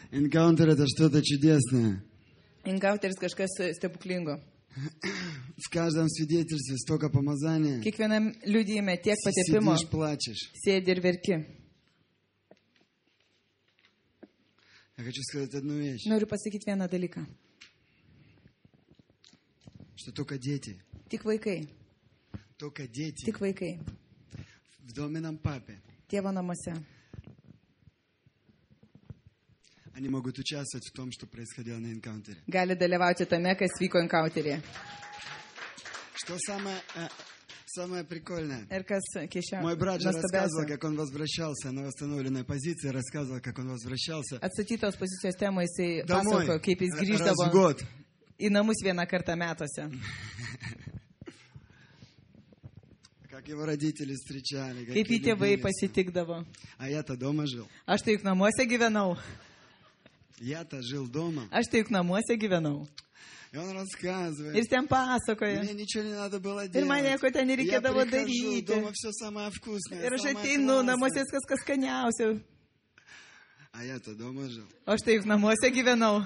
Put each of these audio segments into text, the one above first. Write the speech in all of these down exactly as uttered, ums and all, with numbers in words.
Энкаунтер — это что-то чудесное. Enkauteris kažkas stebuklingo. В каждом свидетельстве столько помазания. Kiekvienam liudijime tiek patepimo. Сидишь, плачешь. Sėdi ir verki. Я хочу сказать одну вещь. Noriu pasakyti vieną dalyką. Что только дети. Tik vaikai. Только дети. Tik vaikai. В доме нам папе. Tėvo namuose. Они могут участвовать в том, что происходило на энкаунтере. Gali dalyvauti tame, kas vyko enkauteryje. Что самое, э, самое прикольное? Ir kas keisčiausia. Мой брат же рассказывал, как он возвращался на восстановленной позиции, рассказывал, как он возвращался Atstatytos pozicijos temą jisai домой pasakojo, kaip jis раз в grįždavo год. į namus vieną kartą metuose. Как его родители встречали, как Kaip jį tėvai любили. pasitikdavo. А я-то дома жил. Aš tai juk namuose gyvenau. Я-то жил дома. Aš tai juk namuose gyvenau. И он рассказывает. Ir jis ten pasakoja. Мне ничего не надо было Ir делать. man nieko ten Я nereikėdavo прихожу, daryti. дома все самое вкусное, Ir aš самое ateinu, namuose классное. viskas kas skaniausia. А я-то дома жил. O aš tai juk namuose gyvenau.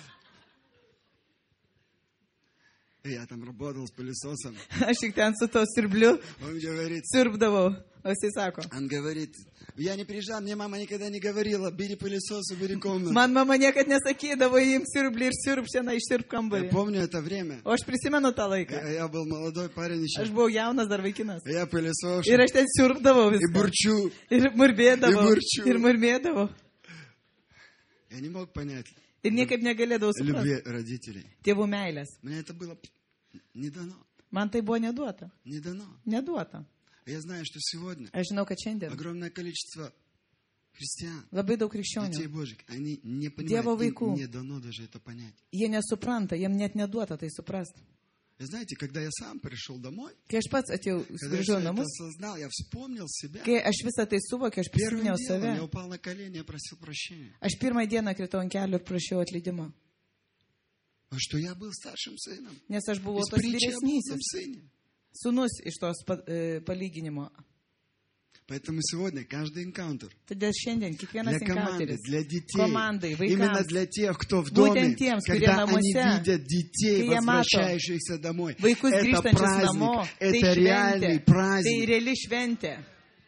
И я там работал с пылесосом. Aš tik ten su to siurbliu Он говорит, siurbdavau. O jisai sako. он говорит, я не приезжал, мне мама никогда не говорила, бери пылесос, убери комнату. Man mama niekad nesakydavo, imk siurblį ir siurb šiandien išsiurb Я kambarį. помню это время. O aš prisimenu tą laiką. Я, я был молодой парень еще. Aš buvau jaunas dar vaikinas. Я пылесос. Ir aš ten siurbdavau И viską. бурчу. Ir murmėdavau. И burčiu. Ir murmėdavau. Я не мог понять Ir niekaip negalėdavau suprasti любви родителей. tėvų meilės. Мне это было не дано. Man tai buvo neduota. Не дано. Neduota. Я знаю, что сегодня Aš žinau, kad šiandien огромное количество христиан, labai daug детей krikščionių, Божьих, они не Dievo понимают, vaikų. им не дано даже это понять. jie nesupranta, jiem net neduota tai suprasti. И знаете, когда я сам пришел домой, Kai aš pats atėjau, когда я grįžau все į это namus, осознал, я вспомнил себя. kai aš visą tai suvokiau, aš Первым prisiminiau делом я save. упал на колени, я просил прощения. Aš pirmą dieną kritau ant kelių ir prašiau atleidimo. Потому что я был старшим сыном. Nes aš buvau Из tas притчи о блудном vyresnysis сыне. sūnus iš tos pa- e, palyginimo. Поэтому сегодня каждый энкаунтер Todėl šiandien kiekvienas для команды, enkauteris, для детей, komandai, именно vaikams, для тех, кто в доме, Būtent tiems, kurie когда они namuose, видят детей, kai jie mato возвращающихся домой, vaikus это grįžtančius namo, праздник, tai это реальный šventė, tai праздник, reali šventė.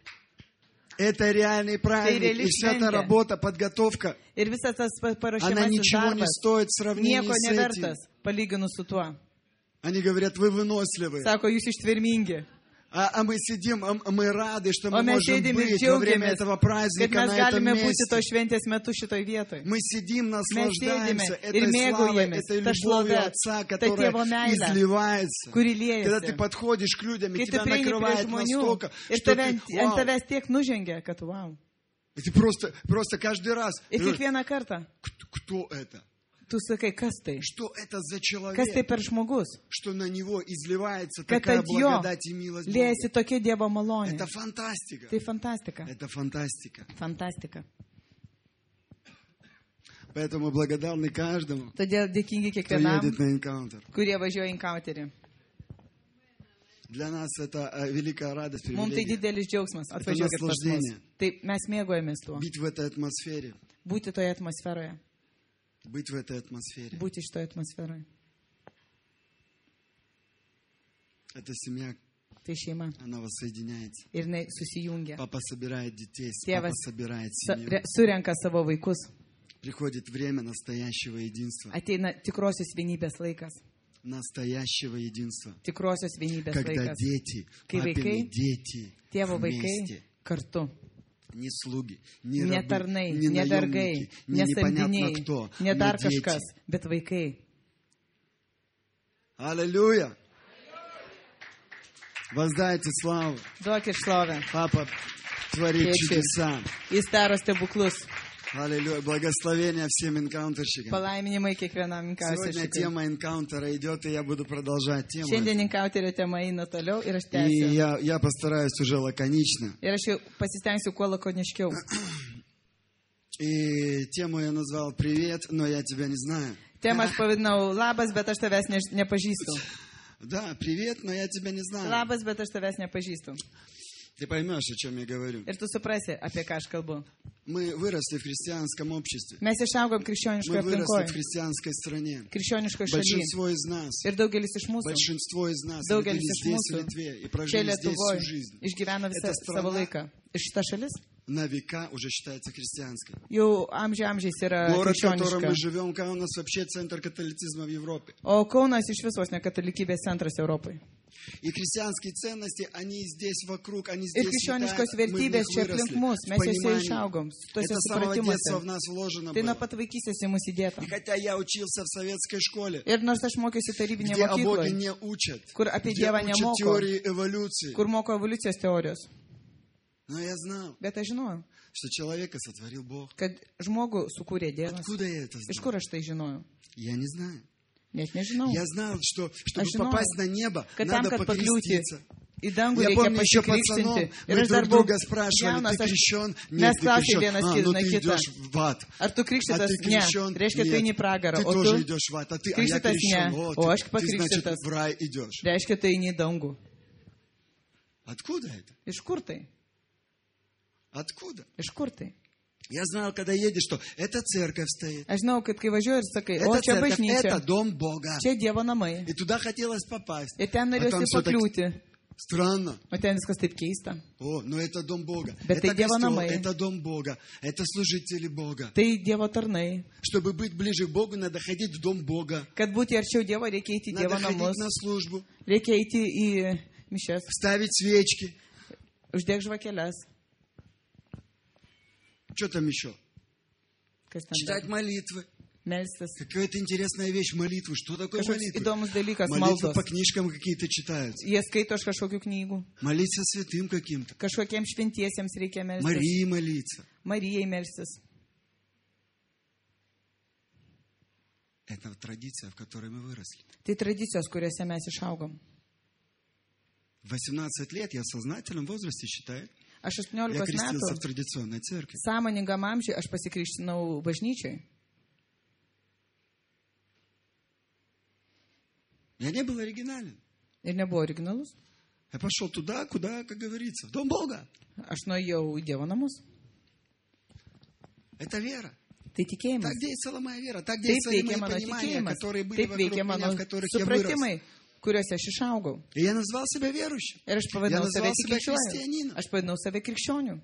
это реальный праздник, реальный и вся эта швенте. работа, подготовка, Ir visas tas pa- она paruošiamasis ничего не darbas стоит в сравнении nieko с этим. nevertas, palyginus su tuo. Они говорят, вы выносливы. Sako, jūs ištvermingi. А, а мы сидим, а мы рады, что мы O mes можем sėdim ir быть во время džiaugiamės, этого kad праздника mes на этом galime būti месте. to šventės metu šitoj vietoj. Мы сидим, Mes наслаждаемся sėdime ir этой славой, mėgaujamės этой tą любовью šlovę, Отца, tą которая Tėvo meilę, изливается. kuri Когда ты liejasi. подходишь к людям, и Kai tu тебя prieini prie накрывает žmonių настолько, ir что tave, ты, ant ant вау, tavęs tiek nužengia, kad wow. и ты просто, просто каждый раз, Ir ты говоришь, kiekvieną kartą кто, кто это? tu sakai, kas tai? Что это за Kas tai человек? per žmogus? Что на него изливается Kad такая ant jo благодать и милость Бога. liejasi tokia Dievo malonė. Это фантастика. Tai fantastika. Это фантастика. Fantastika. Поэтому благодарны каждому, Todėl dėkingi кто kiekvienam, едет на энкаунтер. kurie važiuoja į enkauterį. Для нас это э, великая радость, Mums tai привилегия. didelis džiaugsmas. Atvažiuokit pas mus. наслаждение. Tai mes mėgojamės tuo. Быть в этой атмосфере. Būti toje atmosferoje. Быть в этой атмосфере. Būti šitoje atmosferoje. Эта семья, Tai šeima. она воссоединяется. Ir jinai susijungia. Папа собирает детей, Tėvas папа собирает Sa- семью. re- Surenka savo vaikus. Приходит время настоящего единства. Ateina tikrosios vienybės laikas. Настоящего единства. Tikrosios vienybės Когда laikas. дети, Kai папины vaikai, дети tėvo вместе. vaikai kartu. Не слуги, не Ne рабы, tarnai, не ne vergai, наемники, ne не непонятно samdiniai, кто, ne но dar дети. kažkas, bet vaikai. Аллилуйя! Воздайте славу. Duokit šlovę. Папа творит Tėčiui. чудеса. Jis daro stebuklus. Аллилуйя. Благословения всем энкаунтерщикам. Palaiminimai kiekvienam Сегодня enkauteriui. тема энкаунтера идет, и я буду продолжать тему. Šiandien enkauterio tema eina toliau ir aš И tęsiu. я, я постараюсь уже лаконично. Ir aš jau pasistengsiu kuo lakoniškiau. И тему я назвал «Привет, но я тебя не знаю». Temą aš pavadinau labas, bet aš tavęs ne, nepažįstu. Да, привет, но я тебя не знаю. Labas, bet aš tavęs nepažįstu. Ты поймешь, о чем я говорю. Ir tu suprasi, apie ką aš kalbu. Мы выросли в христианском обществе. Mes išaugom Мы krikščioniškoje выросли aplinkoje, в христианской стране. krikščioniškoje šalyje. Большинство из нас, Ir daugelis iš mūsų большинство из нас Daugelis родились iš здесь, в mūsų Литве, и čia прожили здесь всю Lietuvoje жизнь. išgyveno visą Это страна- savo laiką. Ir šita šalis На века уже считается христианской. jau amžiai amžiais yra Город, в котором krikščioniška. мы живем, Каунас вообще центр католицизма в Европе. O Kaunas iš visos nekatalikybės centras Europai. И христианские ценности, они здесь вокруг, они Ir здесь krikščioniškos витают. Мы в них vertybės čia aplink выросли, mus, в mes jose понимании. išaugom, tuose Это с самого детства в supratimuose. нас вложено Tai nuo было. pat vaikystės į mus įdėta. И хотя я учился в советской школе, Ir nors aš mokiausi tarybinėje где о Боге mokykloje, не учат, kur apie где Dievą учат nemoko, теории эволюции, kur moko evoliucijos teorijos, но я знал, bet aš žinojau, что человека сотворил Бог. kad žmogų sukūrė Dievas. Откуда я это Iš знал? kur aš tai žinojau? Я не знаю. Net nežinau. Я знал, что чтобы Aš žinojau, попасть на небо, kad tam, надо kad pakliūti покреститься. į dangų Я reikia помню, еще пацаном pasikrikštinti. Ir мы aš dar друг buvau друга спрашивали, jaunas, ты aš крещен? mes Нет, ты klausėm крещен. vienas А, kito ну nuo ты kito. идешь в ад. Ar tu А krikštytas? ты Ne. крещен? Reiškia, tu eini į Нет. pragarą. Ты O тоже tu идешь в ад. А ты, а я krikštytas? крещен. Ne. О, O aš ты, ты, значит, pakrikštytas. в рай идешь. Reiškia, tu eini į dangų. Откуда это? Iš kur tai? Откуда? Iš kur tai? Я знал, когда едешь, что это церковь стоит. Aš žinau, kad kai važiuoji ir sakai, o Это čia церковь, bažnyčia, это дом Бога. čia Dievo namai. И туда хотелось попасть. Ir ten А там norėsi все так pakliūti. странно. O ten viskas taip keista. О, но это дом Бога. Bet Это tai Dievo костел, namai. это дом Бога. Это служители Бога. Tai Dievo tarnai. Чтобы быть ближе к Богу, надо ходить в дом Бога. Kad būti arčiau Dievo, reikia eiti į Надо Dievo ходить namus. на службу, Reikia eiti į mišes. ставить свечки. Uždėk žvakeles. Что там еще? Kas ten Читать dar? молитвы. Melstis. Какая-то интересная вещь, молитвы. Что такое Kažkoks молитвы? įdomus dalykas, Молитвы maldos. по книжкам какие-то читаются. Jie skaito iš kažkokių knygų. Молиться святым каким-то. Kažkokiems šventiesiems reikia melstis. Марии молиться. Marijai melstis. Это традиция, в которой мы выросли. Tai tradicijos, kuriuose mes išaugom. В восемнадцать лет я в сознательном возрасте, считаю, Aš я aštuoniolikos крестился в metų традиционной церкви. sąmoningam amžiui aš pasikrikštinau bažnyčiai. Я не был оригинален. Ir nebuvo originalus. Я пошел туда, куда, как говорится, в дом Бога. Aš nuėjau į Dievo namus. Это вера. Tai tikėjimas. Так действовала моя вера. Так Taip действовали veikia мои mano понимания, tikėjimas. которые были Taip вокруг veikia меня, mano в которых я вырос. supratimai, kuriuose aš išaugau. И я назвал себя верующим. Ir aš pavadinau Я save назвал себя tikinčiuoju. христианином. Aš pavadinau save krikščioniu.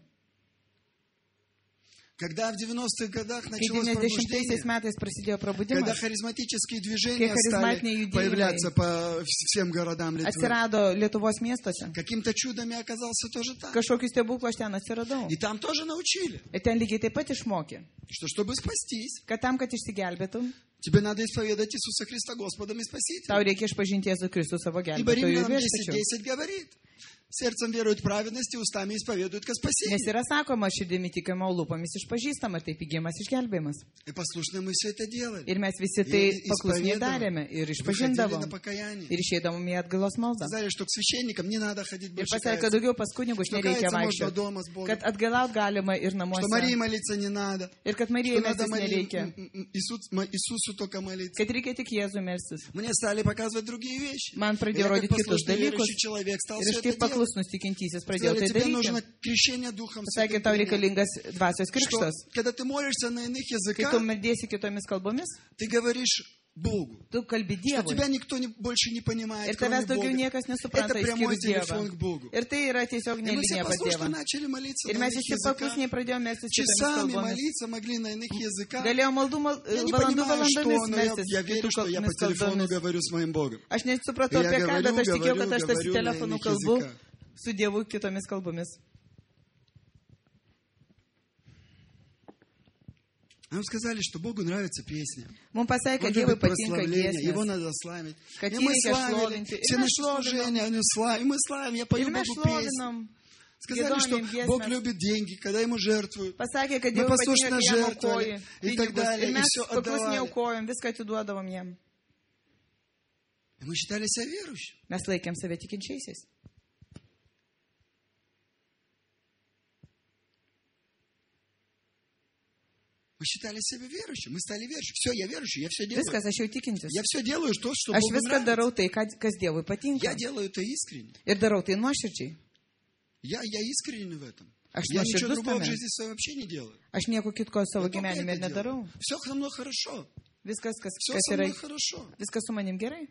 Когда в девяностых годах Kai началось devyniasdešimtaisiais пробуждение, metais prasidėjo когда prabudimas, харизматические kai движения charizmatiniai стали появляться judėjimai по всем городам Литвы, atsirado Lietuvos miestuose, каким-то чудом я оказался тоже там. kažkokius stebuklus aš ten atsiradau. И там тоже научили, Ir ten lygiai taip pat išmokė, что чтобы спастись, kad tam, kad išsigelbėtum, тебе надо исповедать Иисуса Христа Господом и tau Спасителем. reikia išpažinti Jėzų Kristų savo Ибо gelbėtoju ir Римлянам десять viešpačiu. десять говорит, сердцем веруют в праведности, устами исповедуют ко Nes спасению. yra sakoma, širdimi tikima, o lūpomis išpažįstama, taip įgymas išgelbėjimas. И послушно мы все это делали. Ir mes visi tai Ir paklusniai ispavedom. darėme ir Выходили išpažindavom. на покаяние. Ir išeidavom į atgalos maldą. Сказали, что к священникам не надо ходить Ir больше pasakė, kad каяться. daugiau pas kunigus Что nereikia каяться можно vaikščioti. дома с Богом. Kad atgalaut galima ir Что namuose. Марии молиться не надо. Ir kad Что Marijai надо melstis Марии, nereikia. м, м, Иисус- м, Иисусу только молиться. Kad reikia tik Jėzų melstis. Мне стали показывать другие вещи. Man И pradėjo я, как rodyti kitus послушный dalykus. верующий человек, стал Ir все aš это kaip делать. paklusnus tikintysis pradėjau Сказали, tai тебе daryti. нужно крещение Духом Pasakė, Святым tau принять. reikalingas dvasios Что, krikštas. когда ты молишься на иных Kai языках, tu meldėsi kitomis kalbomis, ты говоришь Богу, tu kalbi что Dievui. тебя никто не, больше не понимает, Ir кроме tavęs daugiau Бога. niekas nesupranta Это прямой išskyrus телефон Dievą. к Богу. Ir tai yra tiesiog И мы все nelinė pas послушно Dievą. начали молиться Ir на mes иных visi языках. paklusniai pradėjome melstis kitomis Часами kalbomis. молиться могли на иных языках. Galėjau maldų, mal, Я не valandų понимаю, что, valandomis но я, melstis я верю, kitų что я по kalbomis телефону kalbomis. говорю с моим Богом. Aš nesupratau Я apie ką, говорю, bet aš tikėjau, говорю, kad aš tas говорю на telefonu иных kalbu языках. su Dievu kitomis kalbomis. Нам сказали, что Богу нравится песня. Mums pasakė, kad Он Dievui любит patinka прославление, Его giesmės. надо славить. Kad И jį мы reikia славили šlovinti. Ir все mes наши šlovinam. служения, они славим, мы славим, я пою Ir mes Богу песни. šlovinam. Сказали, что giedojam Бог giesmes. любит деньги, когда Ему жертвуют. Pasakė, kad Мы Dievui послушно patinka, kai jam жертвовали aukoji и так pinigus. далее, Ir и mes все paklusniai отдавали. aukojom, viską atiduodavom jam. И мы считали себя верующими. Mes laikėm save tikinčiaisiais. Мы считали себя верующими, мы стали верующими. Все, я верующий, я все делаю. Viskas, aš jau tikintis. Я все делаю то, что Aš Богу viską нравится. darau tai, kad- kas Dievui patinka. Я делаю это искренне. Ir darau tai nuoširdžiai. Я, я искренен в этом. Aš Я ничего nuoširdus другого в tame. жизни своей вообще не делаю. Aš nieko kitko savo Я только gyvenime это делаю. nedarau. Все со мной хорошо. Viskas, kas, Все kas со yra, мной хорошо. viskas su manim gerai.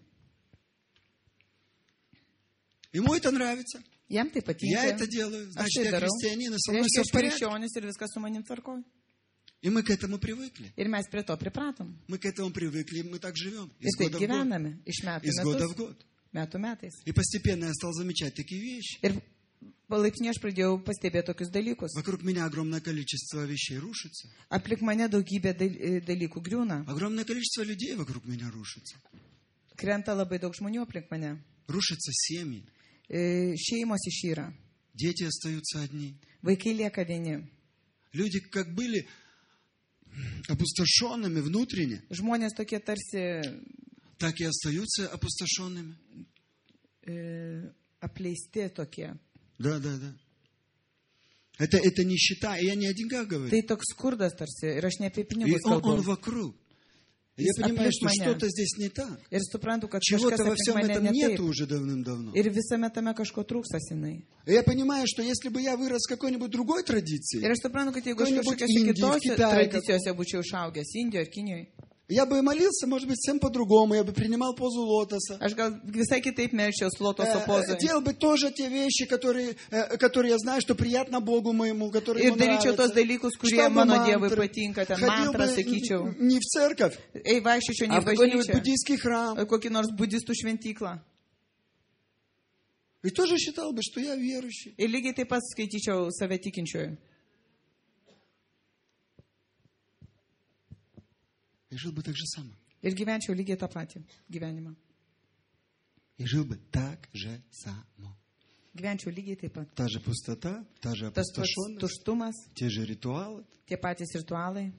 Ему это нравится. Jam tai Я patinka. это делаю. Aš Значит, tai я darau. христианин, и со мной Reiškia, все aš в порядке. krikščionis ir viskas su manim tvarkoj. И мы к этому привыкли. Ir mes prie to pripratom. Мы к этому привыкли, и мы так живем. Ir Из taip года в год. gyvename iš metų Из года metus. в год. Metų metais. И постепенно я стал замечать такие вещи. Ir palaipsniui aš pradėjau pastebėti tokius dalykus. Вокруг меня огромное количество вещей рушится. Aplink mane daugybė dal- dalykų griūna. Огромное количество людей вокруг меня рушится. Krenta labai daug žmonių aplink mane. Рушатся семьи. E, Šeimos išyra. Дети остаются одни. Vaikai lieka vieni. Люди как были опустошенными внутренне, Žmonės tokie tarsi так и остаются опустошенными. e, apleisti tokie. Да, да, да. Это, это нищета, и я не о деньгах говорю. Tai toks skurdas tarsi. Ir aš ne apie И pinigus он, он kalbu. вокруг. И Из я понимаю, аплюс что меня. что-то здесь не так. Ir suprantu, kad kažkas Чего-то во aplink всем mane этом ne нету taip. уже давным-давно. Ir visame tame kažko trūksta senai. И я понимаю, что если бы я вырос в какой-нибудь другой традиции, Ir aš suprantu, kad jeigu aš Какой-нибудь kažkokiose Indijoj, kitose Kitaje, tradicijose būčiau išaugęs, Indijoje ar Kinijoje, я бы молился, может быть, всем по-другому, я бы принимал позу лотоса. aš gal visai kitaip melčiaus lotoso Э, pozai. Делал бы тоже те вещи, которые, э, которые я знаю, что приятно Богу моему, которые Ir ему daryčiau tos нравятся. dalykus, kurie Читал бы mano Dievui мантры, patinka, ten ходил mantrą бы sakyčiau. н- не в церковь, Ei, vaikščiačiau ne а į в какой-нибудь bažnyčią, буддийский храм. ar kokį nors budistų šventyklą. И тоже считал бы, что я верующий. Ir lygiai taip pat skaityčiau save tikinčiųjų. И жил бы так же само. Ir gyvenčiau lygiai tą patį gyvenimą. И жил бы так же само. Gyvenčiau lygiai taip pat. Та же пустота, та же Tas pats опустошенность, tuštumas, те же ритуалы. tie patys ritualai.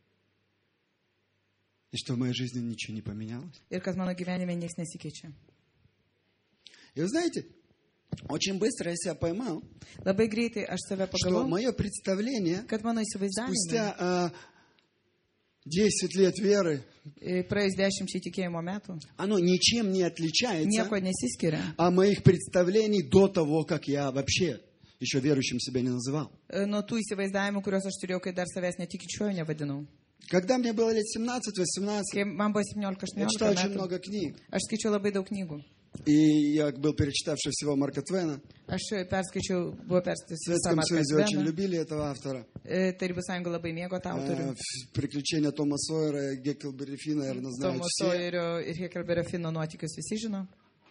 И что в моей жизни ничего не поменялось. Ir kad mano gyvenime niekas nesikeičia. И вы знаете, очень быстро я себя поймал, Labai greitai aš save что pagavau, мое представление kad mano įsivaizdavimai спустя а, десять лет веры, e, praėjus dešimčiai tikėjimo metų оно ничем не отличается nieko nesiskiria от моих представлений до того, как я вообще еще верующим себя не называл. e, nuo tų įsivaizdavimų, kuriuos aš turėjau, kai dar savęs netikinčiuoju nevadinau. Когда мне было лет семнадцать-восемнадцать, Kai man buvo septyniolika я читал aštuoniolika очень metų, много книг. aš skaičiau labai daug knygų. И я был перечитавший всего Марка Твена. Aš perskaičiau, buvo В perskaitytas visą Советском Marką Союзе очень Tveną. любили этого автора. E, Tarybų sąjunga labai mėgo tą autorių. Э, в- Приключения Тома Сойера, Геккельбери Финна, наверное, знают Tomo все. Sawyerio ir Hekelberio Fino nuotykius visi žino.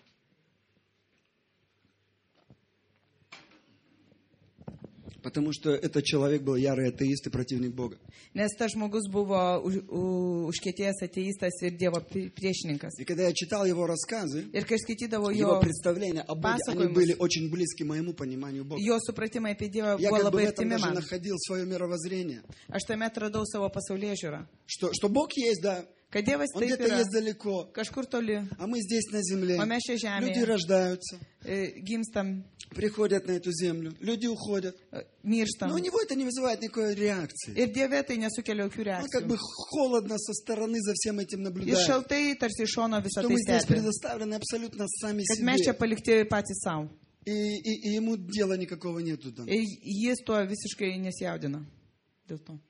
Потому что этот человек был ярый атеист и противник Бога. Nes tas žmogus buvo už- u- užkietėjęs ateistas ir Dievo pri- priešininkas. И когда я читал его рассказы, Ir kai aš skaitydavau его jo, представления о Боге, они pasakojimus. были очень близки моему пониманию Бога. jo supratimai apie Dievą Я buvo как бы в labai этом artimi даже man. находил свое мировоззрение. Aš tame atradau savo pasaulyje žiūrą. Что, что Бог есть, да, Kad Dievas Он taip где-то yra, есть далеко, kažkur toli, а мы здесь на земле. o mes čia Люди žemėje рождаются, e, gimstam, приходят на эту землю, люди уходят. e, mirštam. Но у него это не вызывает никакой реакции. Ir Dieve tai nesukelia jokių Он как бы reakcijų. холодно со стороны за всем этим Ir наблюдает. šaltai tarsi iš šono visą Что tai мы здесь stebi. предоставлены абсолютно сами Kad mes čia себе. palikti patys savo. И, и- и ему дела никакого нету там. Ir jis tuo visiškai nesijaudina. Dėl to.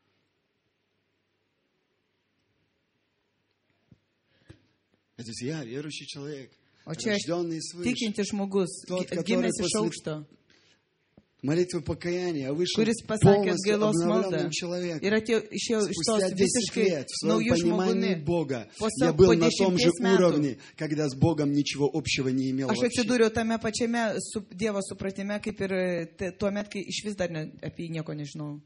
Это я, верующий человек, O čia aš рожденный свыше. tikintis žmogus, Tot, gi- который gimęs iš после- aukšto, Молитву покаяния, я вышел kuris pasakė полностью atgailos maldą обновленным человеком. ir atėjo, išėjo iš tos Спустя десять visiškai лет в своем naujų понимании žmogumi. Бога Po я savo- был po на том же dešimties metų уровне, когда с Богом ничего общего не имел aš вообще. atsidūriau tame pačiame su Dievo supratime, kaip ir e, te- tuo met, kai iš vis dar ne, apie jį nieko nežinau.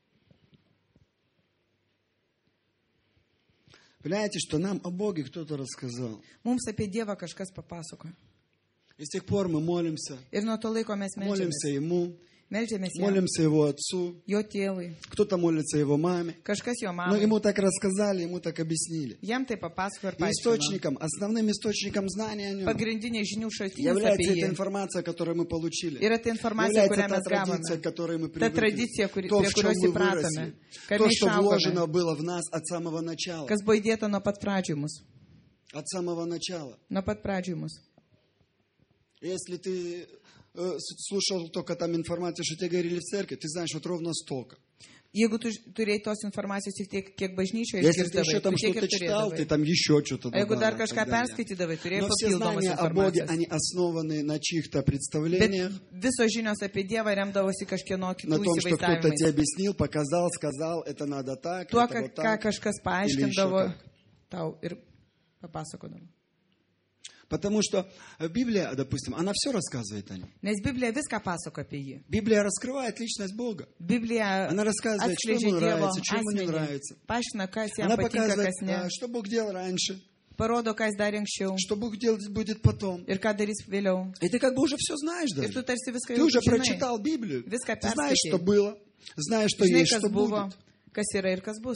Понимаете, что нам о Боге кто-то рассказал. Mums apie Dievą kažkas papasakojo. И с тех пор мы молимся, Ir nuo to laiko mes молимся melžiamės. Ему, Melžiamės jam, молимся Его Отцу, jo tėvui. кто-то молится Его маме. Kažkas jo Но mamai. Ему так рассказали, Ему так объяснили. Jam tai papasakojo ir И paaiškino. источником, основным источником знания о Нем Pagrindiniai žinių šaltinis является apie эта jį. информация, которую мы получили. Yra ta informacija, Является kurią та mes традиция, gavome. к которой мы Ta привыкли. tradicija, kuri, То, prie в чем kurios мы įpratome. выросли. Kad То, mes что išaugome. вложено было в нас от самого начала. Kas buvo įdėta nuo pat pradžių į mus. От самого начала. Nuo pat pradžių į mus. Если ты э, с- слушал только там информацию, что тебе говорили в церкви, ты знаешь вот ровно столько. Jeigu tu turėjai tos informacijos tik tiek, kiek bažnyčioje Если ты išgirdavai, еще там tu tiek что-то ir читал, ты turėdavai. там еще что-то O jeigu dar добавил и kažką так далее. perskaitydavai, turėjai Но все papildomos знания о Боге, informacijos. они основаны на чьих-то Bet представлениях, visos žinios apie Dievą remdavosi kažkieno на kitų том, что кто-то тебе įsivaizdavimais. объяснил, показал, сказал, это надо так, Tuo, это ką, вот ką так. kažkas Или paaiškindavo еще как. tau ir papasakodavo. Потому что э, Библия, допустим, она все рассказывает о нем. Nes Biblija viską pasako apie jį. Библия раскрывает личность Бога. Biblija Она рассказывает, что atskleidžia ему Dievo нравится, что ему не asmenį, нравится. paaiškina, kas jam Она patinka, показывает, kas ne, а, что Бог делал раньше, parodo, ką jis darė anksčiau что Бог делать будет потом. ir ką darys vėliau. И ты как бы уже все знаешь Ir tu даже. tarsi viską Ты jau уже žinai. прочитал Библию. Viską Ты знаешь, что perskaitei. было, знаешь, что Žinai, есть, kas что buvo, будет. kas yra ir kas bus.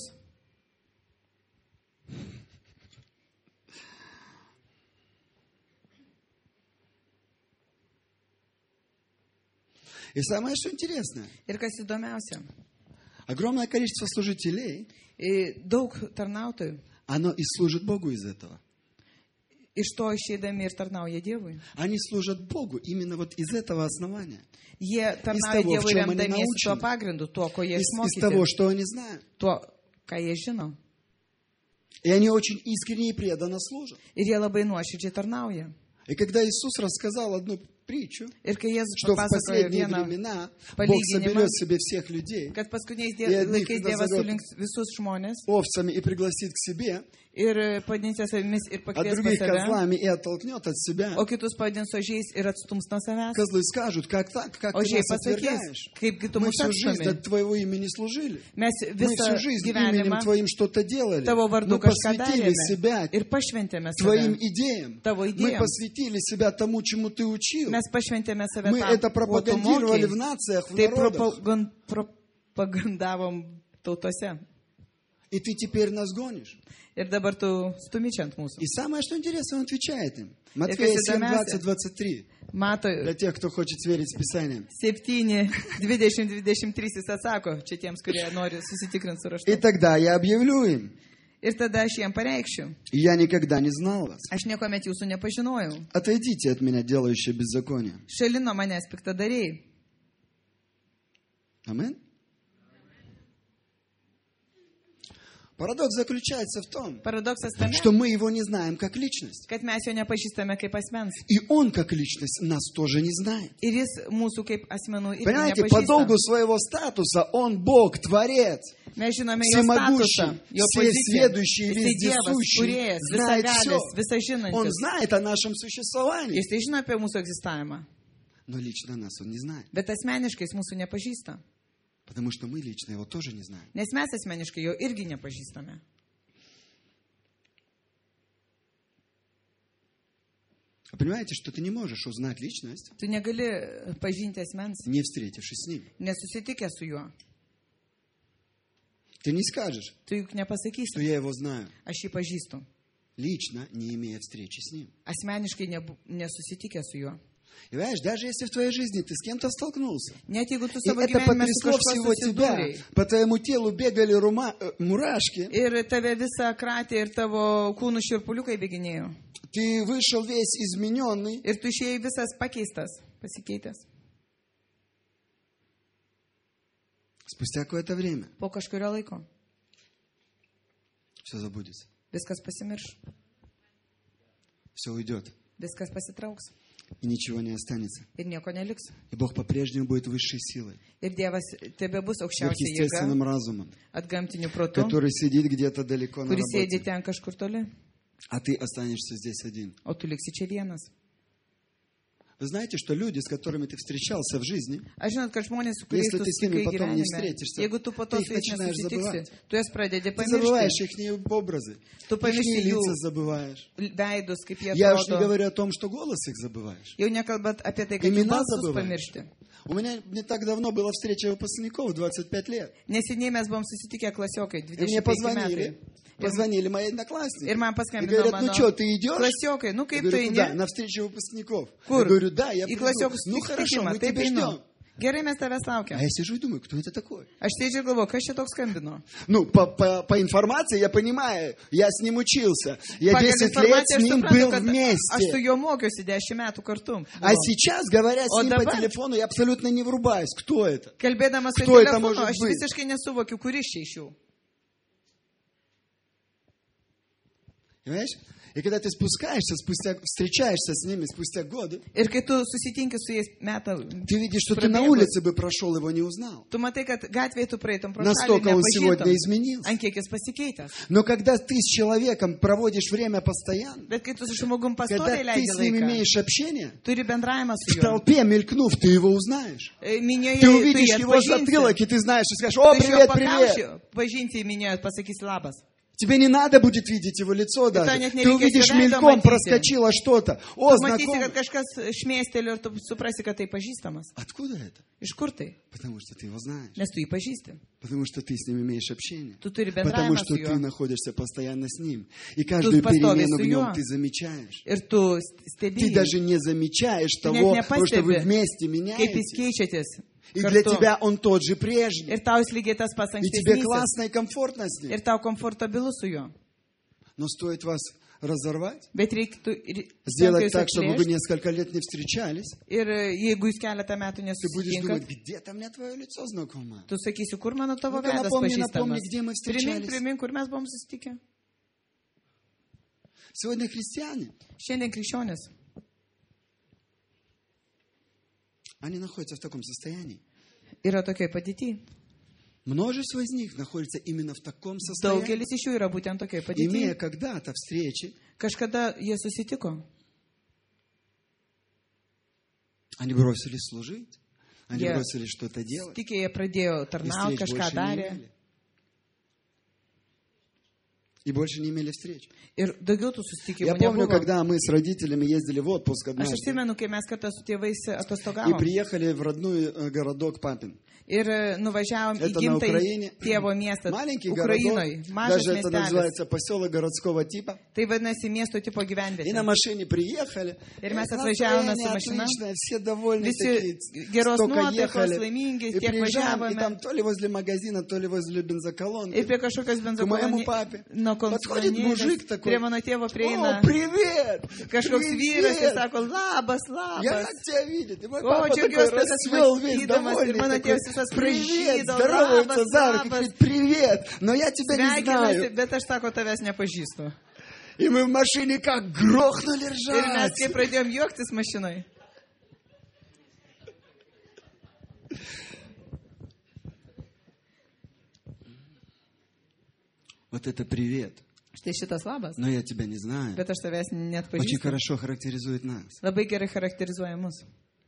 И самое, что интересное, Ir kas įdomiausia, огромное количество служителей, i daug tarnautojų оно и служит Богу из этого. iš to išeidami ir tarnauja Dievui. Они служат Богу именно вот из этого основания. Jie tarnauja того, в Dievui чем они remdamiesi tuo научены. pagrindu, tuo, ko jie Из, из того, išmokyti, что они знают. tuo, ką jie žino. И они очень искренне и преданно служат. Ir jie labai nuoširdžiai tarnauja. И когда Иисус рассказал одну притчу, Ir kai Jėzus что в papasakojo последние vieną, времена Бог palyginimą, соберет себе всех людей kad paskutiniais И die- одних laikais туда Dievas зовет. sulinks visus žmonės овцами и пригласит к себе, ir padins jas savimis ir а pakvies pas других save, козлами и оттолкнет от себя. o kitus padins ožiais ir atstums nuo savęs. Козлы скажут, как так, как ты Ožiai нас pasakys, отвергаешь? kaipgi tu Мы mus всю жизнь atstumi. от Твоего имени служили. Mes Мы visą всю жизнь именем gyvenimą Твоим что-то делали. tavo vardu Мы kažką посвятили darėme себя ir pašventėme Твоим save. идеям. Tavo Мы idėjams. посвятили себя тому, чему Ты учил. Mes pašventėme save Мы tam, это kuo tu пропагандировали mokei. в нациях, в Tai народах. propagan- propagandavom tautose. И Ты теперь нас гонишь. Ir dabar tu stumiči ant mūsų. И самое, что интересно, Он отвечает им. И Матфея kas семь, įdomiausia, двадцать, двадцать три. Mato, Для тех, кто хочет сверить с Писанием. septyni, dvidešimt, dvidešimt trys jis atsako, čia tiems, kurie nori susitikrinti su И raštu. тогда я объявлю им. Ir tada aš jiem pareikščiau. Я никогда не знал вас. Aš niekuomet jūsų nepažinojau. Отойдите от меня, делающие беззаконие. Šalino manęs piktadariai. Амин. Парадокс заключается в том, Paradoksas tame, что мы его не знаем как личность. kad mes jo nepažįstame kaip asmens. И он как личность нас тоже не знает. Ir jis mūsų kaip asmenų irgi Понимаете, по nepažįsta. долгу своего статуса он Бог, Творец, Mes žinome jo всемогущий, statusą, jo poziciją. всесведущий, Jisai Dievas, вездесущий, kurėjas, знает все. visagalis, Он visažinantis. знает о нашем существовании. Jis tai žino apie mūsų egzistavimą. Но лично нас он не знает. Bet asmeniškai jis mūsų nepažįsta. Потому что мы лично его тоже не знаем. Nes mes asmeniškai jo irgi nepažįstame. Вы понимаете, что ты не можешь узнать личность, Tu negali pažinti asmens, не встретившись с ним. nesusitikęs su juo. Ты не скажешь, Tu juk что nepasakysi, я его знаю, aš jį pažįstu. лично не имея встречи с ним. Asmeniškai nebu- nesusitikęs su juo. И понимаешь, даже если в твоей жизни ты с кем-то столкнулся, Net jeigu tu и savo это gyvenime su потрясло kažkuo всего тебя, susidūrei по твоему телу бегали рума- э, мурашки, ir tave visą kratė ir tavo kūnų širpuliukai bėginėjo. ты вышел весь измененный, Ir tu išėjai visas pakeistas, pasikeitęs. спустя какое-то время Po kažkurio laiko все забудется, viskas pasimirš, все уйдет, viskas pasitrauks и ничего не останется. ir nieko neliks. И Бог по-прежнему будет высшей силой, Ir Dievas tebe bus aukščiausia jėga, сверхъестественным разумом, atgamtiniu protu, который сидит где-то далеко на kuris sėdi работе, ten kažkur toli, а ты останешься здесь один. o tu liksi čia vienas. Вы знаете, что люди, с которыми ты встречался в жизни, Aš žinot, kad žmonės, su kuriais Если tu ты с ними susitikai потом не gyvenime, встретишься, jeigu tu po to ты их su jais начинаешь nesusitiksi, забывать. tu jas pradedi ты забываешь pamiršti, их образы, tu их pamiršti jų лица забываешь. veidus, kaip jie Я уж не atrodo. говорю о том, что голос их забываешь. Jau nekalbant apie tai, kad jų Имена balsus забываешь. pamiršti. У меня не так давно была встреча выпускников, двадцать пять лет. Neseniai mes buvom susitikę klasiokai, И мне dvidešimt penki metai. позвонили, позвонили мои одноклассники. Ir man И paskambino говорят, ну mano что, ты идешь? klasiokai, nu Я kaip tu говорю, куда? eini? На встречу выпускников. Kur? Я говорю, да, я Į приду. klasiokų Ну хорошо, susitikimą, мы taip тебя einu. ждем. Gerai, mes tavęs А laukiam. я сижу и думаю, кто это такой? Aš sėdžiu ir galvoju, kas čia toks skambino. Ну, по, по, по информации я понимаю, я с ним учился. Я Pagal десять лет informaciją с aš ним suprantu, был kad aš su вместе. juo mokiausi dešimt metų kartu. А сейчас, говоря с О, ним по dabar? телефону, я абсолютно не врубаюсь. Кто это? Kalbėdamas su Кто это telefonu, может aš быть? visiškai nesuvokiu, kuris čia iš jų. Понимаешь? И когда ты спускаешься, спустя, встречаешься с ними спустя годы, Ir kai tu susitinki su jais metą, ты видишь, что ты на Пробеглась. улице бы прошел, его не узнал. tu matai, kad gatvėje tu praeitum pro šalį, Настолько он сегодня nepažįstum, изменился. ant kiek jis pasikeitęs. Но когда ты с человеком проводишь время постоянно, Bet kai tu su žmogum когда pastoviai ты leidi с ним laiką, имеешь общение, turi bendravimą в su juo. толпе мелькнув, ты его узнаешь. E, Minioje Ты tu увидишь jį его затылок, atpažinsi. и ты знаешь, и скажешь: о, Tu iš jo привет, привет. pakauši, pažinti minioje, pasakysi labas. Тебе не надо будет видеть его лицо даже. Это нет, не Ты reikės увидишь jo veido мельком, matyti. проскочило что-то. О, Tu matysi, знакомый. kad kažkas šmėsteliu ir tu suprasi, kad tai pažįstamas. Откуда это? Iš kur tai? Потому что ты его знаешь. Nes tu jį pažįsti. Потому что ты с ним имеешь общение. Tu turi Потому bendravimą что su ты juo. находишься постоянно с ним. И каждую pastoviai перемену su в нем juo. ты замечаешь. Ir tu Ты stebi, даже не замечаешь tu net того, потому что вы nepastebi, вместе kaip jis меняетесь. keičiatės. И для kartu. тебя он тот же прежний. Ir tau jis lygiai tas pats И тебе ankstesnis. классно и комфортно с ним. Ir tau komfortabilu su juo. Но стоит вас разорвать, Bet reiktų ir сделать stengtis так, чтобы вы atplėšti. несколько лет не встречались, Ir jeigu jūs keletą metų ты будешь думать: nesusitinkat, где-то мне твое лицо знакомое. tu sakysi, kur mano tavo Nu-ка, veidas напомни, напомни, pažįstamas. где мы Primink, встречались. primink, kur mes buvom susitikę. Сегодня христиане, Šiandien krikščionis они находятся в таком состоянии. yra tokioj padėti. Множество из них находится именно в таком состоянии. Daugelis iš jų yra būtent tokioj Имея padėti. когда-то встречи, Kažkada jie susitiko. они бросили служить, они Jie бросили что-то делать, Tikė, jie pradėjo и tarnauti, встреч kažką больше не darė. имели. И больше не имели встреч. Ir daugiau tų Я susitikimų помню, nebuvo. когда мы с родителями ездили в отпуск Aš однажды atsimenu, kai mes kartą su tėvais и atostogavom. приехали в родной э, городок Папин. Ir nuvažiavom į Это на Украине. gimtąjį tėvo miestą Маленький Ukrainoje. городок, Mažas даже это miestelis. называется поселок городского типа. Tai vadinasi miesto tipo И на gyvenvietė. машине приехали. Ir mes Э, atvažiavome su настроение mašina. отличное, все довольны Visi такие. geros Столько nuotaikos, ехали. laimingi, И tiek приезжаем, и važiavome. там то ли возле магазина, то ли возле Ir бензоколонки. prie kažkokios К моему папе. Подходит мужик benzokolonėlės такой. prie mano tėvo prieina О, привет! kažkoks vyras ir Привет! sako, labas, Я labas. rад тебя видеть. И мой О, папа такой džiaugiuosi tavęs расцвел весь matydamas, довольный. ir mano Такой: tėvas visas привет, pražydo, здоровается labas, за руку, labas. говорит: привет, но я тебя не Sveikinuosi, знаю. bet aš sako, tavęs nepažįstu. И мы в машине как грохнули Ir mes ржать. kaip pradėjom juoktis mašinoj. Вот это привет, Štai šitas labas, но я тебя не знаю. bet aš tavęs Очень neatpažįstu. хорошо характеризует нас. Labai gerai charakterizuoja mus.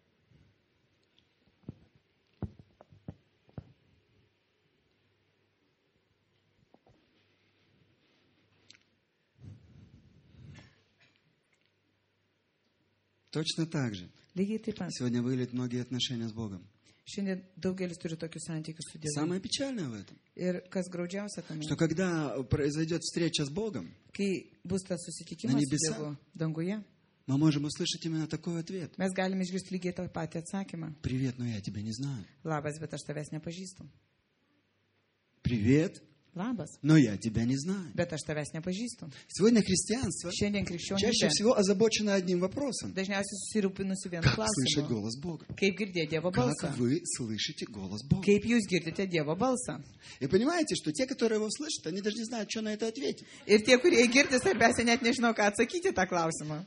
Точно так же. Lygiai taip pat. Сегодня выглядят многие отношения с Богом. Šiandien daugelis turi tokius santykius su Dievu. Самое печальное в этом, Ir kas graudžiausia tame, что когда произойдет встреча с Богом, kai bus tas susitikimas Na su nebesa. Dievu danguje, мы можем услышать именно такой ответ. mes galime išgirsti lygiai tą patį atsakymą. Привет, но я тебя не знаю. Labas, bet aš tavęs nepažįstu. Привет, Labas, но я тебя не знаю. bet aš tavęs nepažįstu. Сегодня христианство Šiandien чаще krikščionybė всего озабочено одним вопросом. dažniausiai susirūpinusi vienu Как слышать klausimu. голос Бога? Kaip girdėti Dievo Как balsą? вы слышите голос Бога? Kaip jūs girdite Dievo balsą? И понимаете, что те, которые его слышат, они даже не знают, что на это ответить. Ir tie, kurie girdi, svarbiausia, net nežinau, ką atsakyti tą klausimą.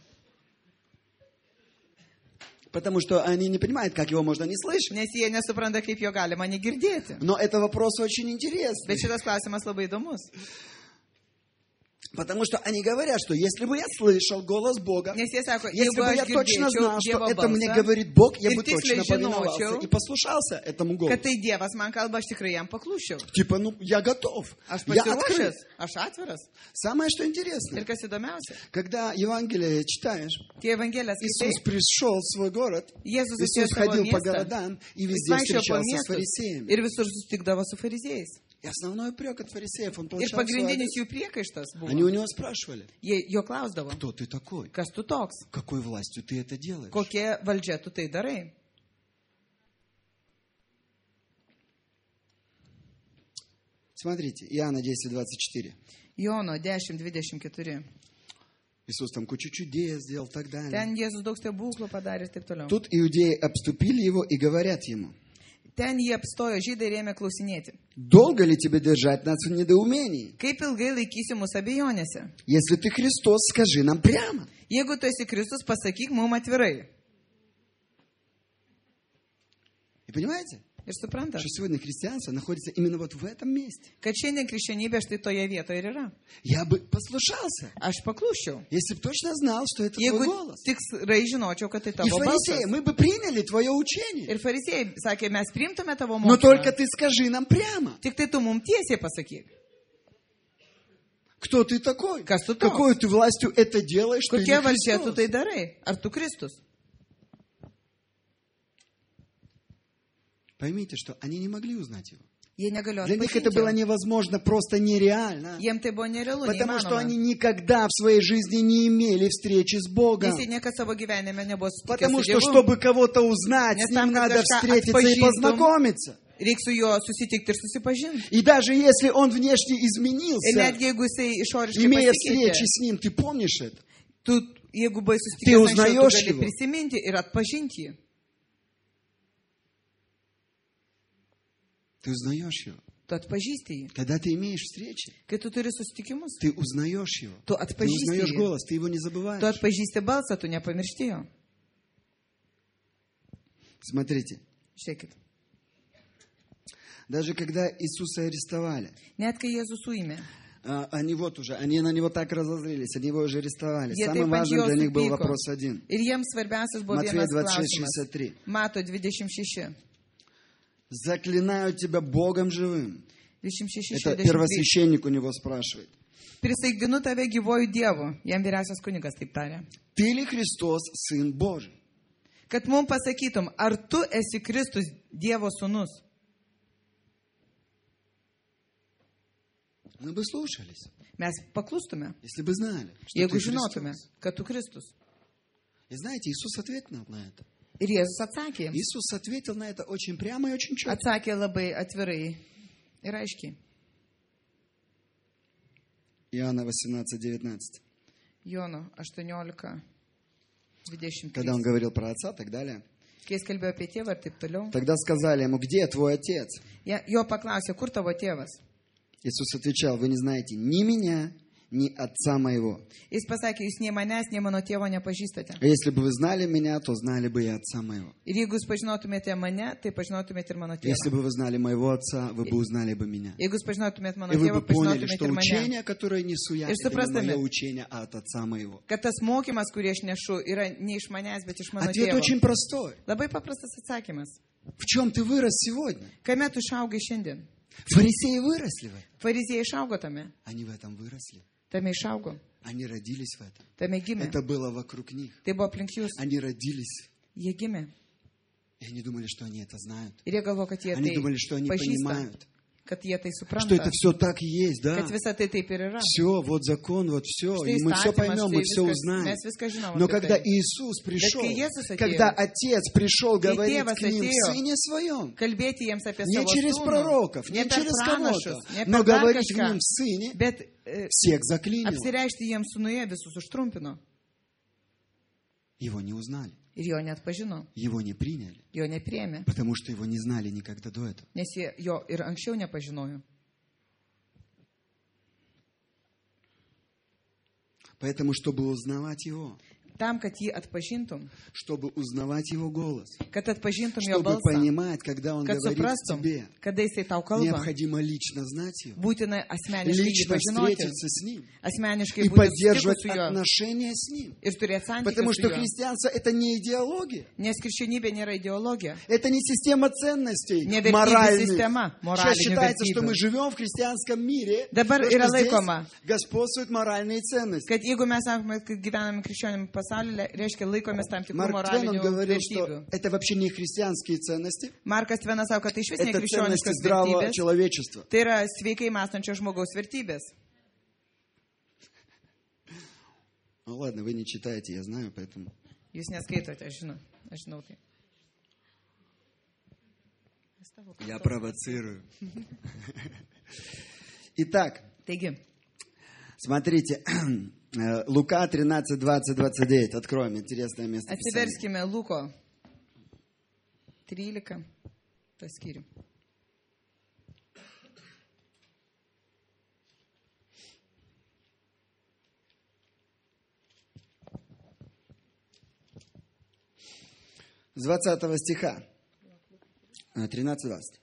Потому что они не понимают, как его можно не слышать. Nes jie nesupranta, kaip jo galima negirdėti. Но это вопрос очень интересный. Bet šitas klausimas labai įdomus. Потому что они говорят, что если бы я слышал голос Бога, Nes jie sako, если jeigu бы я aš точно girdėčiau знал, что Dievo это мне balsą, говорит Бог, я ir бы tiksliai точно повиновался žinočiau, и послушался этому kad голосу. tai Dievas man kalba, aš tikrai jam paklūščiau. Типа, ну, я готов. Aš Я открыт. pasiruošęs, aš atviras. Самое, что интересно, Ir kas įdomiausia, когда Евангелие читаешь, tie Evangelijas Иисус skaitai, пришел в свой город, Jėzus atėjo Иисус savo ходил по miestą, городам и jis везде vaikščiojo po встречался с miestus фарисеями. ir visur susitikdavo su fariziejais. И основной упрек от фарисеев, он Ir получал свой pagrindinis адрес. jų priekaištas Они у buvo, него спрашивали: jie jo klausdavo, кто ты такой? kas tu toks, Какой властью ты это делаешь? kokia valdžia tu tai darai. Смотрите, Иоанна десять, двадцать четыре. Jono dešimt dvidešimt keturi. Иисус там кучу чудес сделал и так далее. Ten Jėzus daug stebuklų padarė ir taip toliau. Тут иудеи обступили его и говорят ему: Ten jie apstojo žydai ir ėmė klausinėti. долго ли тебе держать нас в недоумении? Kaip ilgai laikysi mus abejonėse? Если ты Христос, скажи нам прямо. Jeigu tu esi Kristus, pasakyk mum atvirai. И понимаете, Ir suprantat, что сегодня христианство находится именно вот в этом месте. kad šiandien krikščionybė štai toje vietoje ir yra. Я бы послушался, Aš paklūščiau. если бы точно знал, что это твой Jeigu голос. tikrai žinočiau, kad tai И tavo фарисеи, balsas. мы бы приняли твое учение. Ir farizėjai sakė, mes priimtume tavo Но только mokymą. ты скажи нам прямо, Tik tai tu mums tiesiai pasakyk. кто ты такой? Kas tu toks? Какой ты властью это делаешь, что Kokia valdžia tu tai darai? Ar tu Kristus? Поймите, что они не могли узнать его. Jie negalėjo Для них это было atpažinti. невозможно, просто нереально. Jiem tai buvo nerealu, Потому что они neįmanoma. никогда в своей жизни не имели встречи с Богом. Nes jie niekada savo gyvenime nebuvo susitikęs Потому su что, Dievu. чтобы кого-то узнать, Nes с ним tam, kad надо kažką встретиться и atpažintum, познакомиться. Reiks su juo susitikti ir susipažinti. И даже если он внешне Ir изменился, netgi jeigu jisai išoriškai имея pasikeitė, встречи с ним, ты помнишь это? tu, jeigu buvai Ты susitikęs anksčiau, узнаешь tu gali его. prisiminti ir atpažinti jį. Ты узнаешь его. Tu atpažįsti jį. Когда ты имеешь встречи, Kai tu turi susitikimus, ты узнаешь его. tu Ты atpažįsti узнаешь jį. голос, ты его не Tu забываешь. atpažįsti balsą, tu nepamiršti jo. Смотрите, Žiūrėkit. даже когда Иисуса арестовали, Net kai Jėzus suėmė, а, они вот уже, они на него так разозлились, они его уже арестовали. Jie Самым taip ant важным jo для них был supyko. вопрос один. Ir jiems svarbiausias buvo Матфея vienas двадцать шесть, klausimas. шестьдесят три. Mato dvidešimt šeši. Заклинаю тебя Богом живым. dvidešimt šeši, Это šešiasdešimt trys. первосвященник у него спрашивает. Prisaiginu tave gyvojų Dievu. Jam vyriausias kunigas taip tarė. Ты ли Христос, Сын Божий? Kad mums pasakytum, ar tu esi Kristus Dievo sūnus? Мы бы слушались, Mes paklustume, если бы знали, что jeigu ты žinotume, Христос. kad tu Kristus. И знаете, Иисус ответил на это. Ir Jėzus atsakė jiems. Иисус ответил на это очень прямо и очень четко. Atsakė labai atvirai ir aiškiai. Иоанна восемнадцать, девятнадцать. Jono aštuoniolika, dvidešimt Когда он trys. говорил про Отца и так далее. Kai jis kalbėjo apie tėvą ir taip toliau, Тогда сказали ему: где твой Отец? jie- jo paklausė, kur tavo tėvas? Иисус отвечал: вы не знаете ни меня, ни Отца моего. Jis pasakė, jūs nei manęs, nei mano tėvo nepažįstate. А если бы вы знали меня, то знали бы и Отца моего. Ir jeigu jūs pažinotumėte mane, tai pažinotumėte ir mano tėvą. Если бы вы знали моего Отца, вы бы узнали бы меня. Jeigu jūs pažinotumėte mano И вы tėvą, бы поняли, pažinotumėte что ir mane. учение, которое несу я, И это не suprastame. мое учение, а от Отца моего. Kad tas mokymas, kurį aš nešu, yra ne iš manęs, bet iš mano Ответ tėvo. очень простой. Labai paprastas atsakymas. В чем ты вырос сегодня? Kame tu išaugai šiandien? Фарисеи выросли в этом. Fariziejai išaugo tame. Они в этом выросли. Tame išaugo. Они родились в этом. Tame gimė. Это было вокруг них. Tai buvo aplink jūs. Они родились. Jie gimė. И они думали, что они это знают. Ir jie galvo, kad jie Они tai думали, что они pažįsta, понимают. kad jie tai Что supranta, это все так и есть, да? kad visa tai taip ir yra. Все, вот закон, вот все. Štai И мы все įstatymas, поймем, štai мы все viskas- узнаем. mes viską žinom Но apie когда tai. Иисус пришел, kai Jėzus atėjo, когда Отец пришел kai говорить Tėvas к ним в atėjo, Сыне Своем, Kalbėti jiems apie не savo через sūnų, пророков, ne не per через pranašus, кого-то, ne но per dar говорить к kažką, ним в Сыне, bet e, всех заклинил. apsireišti jiems sūnuje visus užtrumpino. Его не узнали, Ir jo net pažino, его не приняли, jo nepriemė, потому что его не знали никогда до этого. nes jie jo ir anksčiau nepažinojo. Поэтому, чтобы узнавать Его, Tam, kad jį atpažintum, чтобы узнавать Его голос, kad atpažintum jo чтобы balsą, понимать, когда Он kad говорит suprastum, тебе, kada jisai tau kalba, необходимо лично знать Его, būtina asmeniškai jį лично pažinoti, встретиться с Ним asmeniškai и būti поддерживать susitikus su juo отношения с Ним. ir turėti santykių Потому su что juo. христианство – это не идеология, Nes krikščionybė nėra ideologija, это не система ценностей ne vertybių моральных. sistema, Сейчас moralinių считается, что мы vertybių. живем в христианском мире, Dabar потому yra что здесь laikoma, господствуют моральные ценности. kad jeigu mes sakome, kad gyvename krikščionim pasaulyje, reiškia laikomės tam tikrų Марк Твен, он moralinių говорил, vertybių. что это вообще не христианские ценности, Markas Tvenas sako, kad tai iš vis это ценности nekrikščioniškos здравого vertybės, человечества. tai yra sveikai mąstančio žmogaus vertybės. Ну ладно, вы не читаете, я знаю, поэтому... Jūs neskaitote, aš žinau, aš žinau tai. Я провоцирую. Итак, Taigi, смотрите, э, Лука тринадцать, двадцать, двадцать девять. Откроем интересное место Писания. atsiverskime Luko trylika, tą skyrių. С двадцатого стиха. тринадцать двадцать.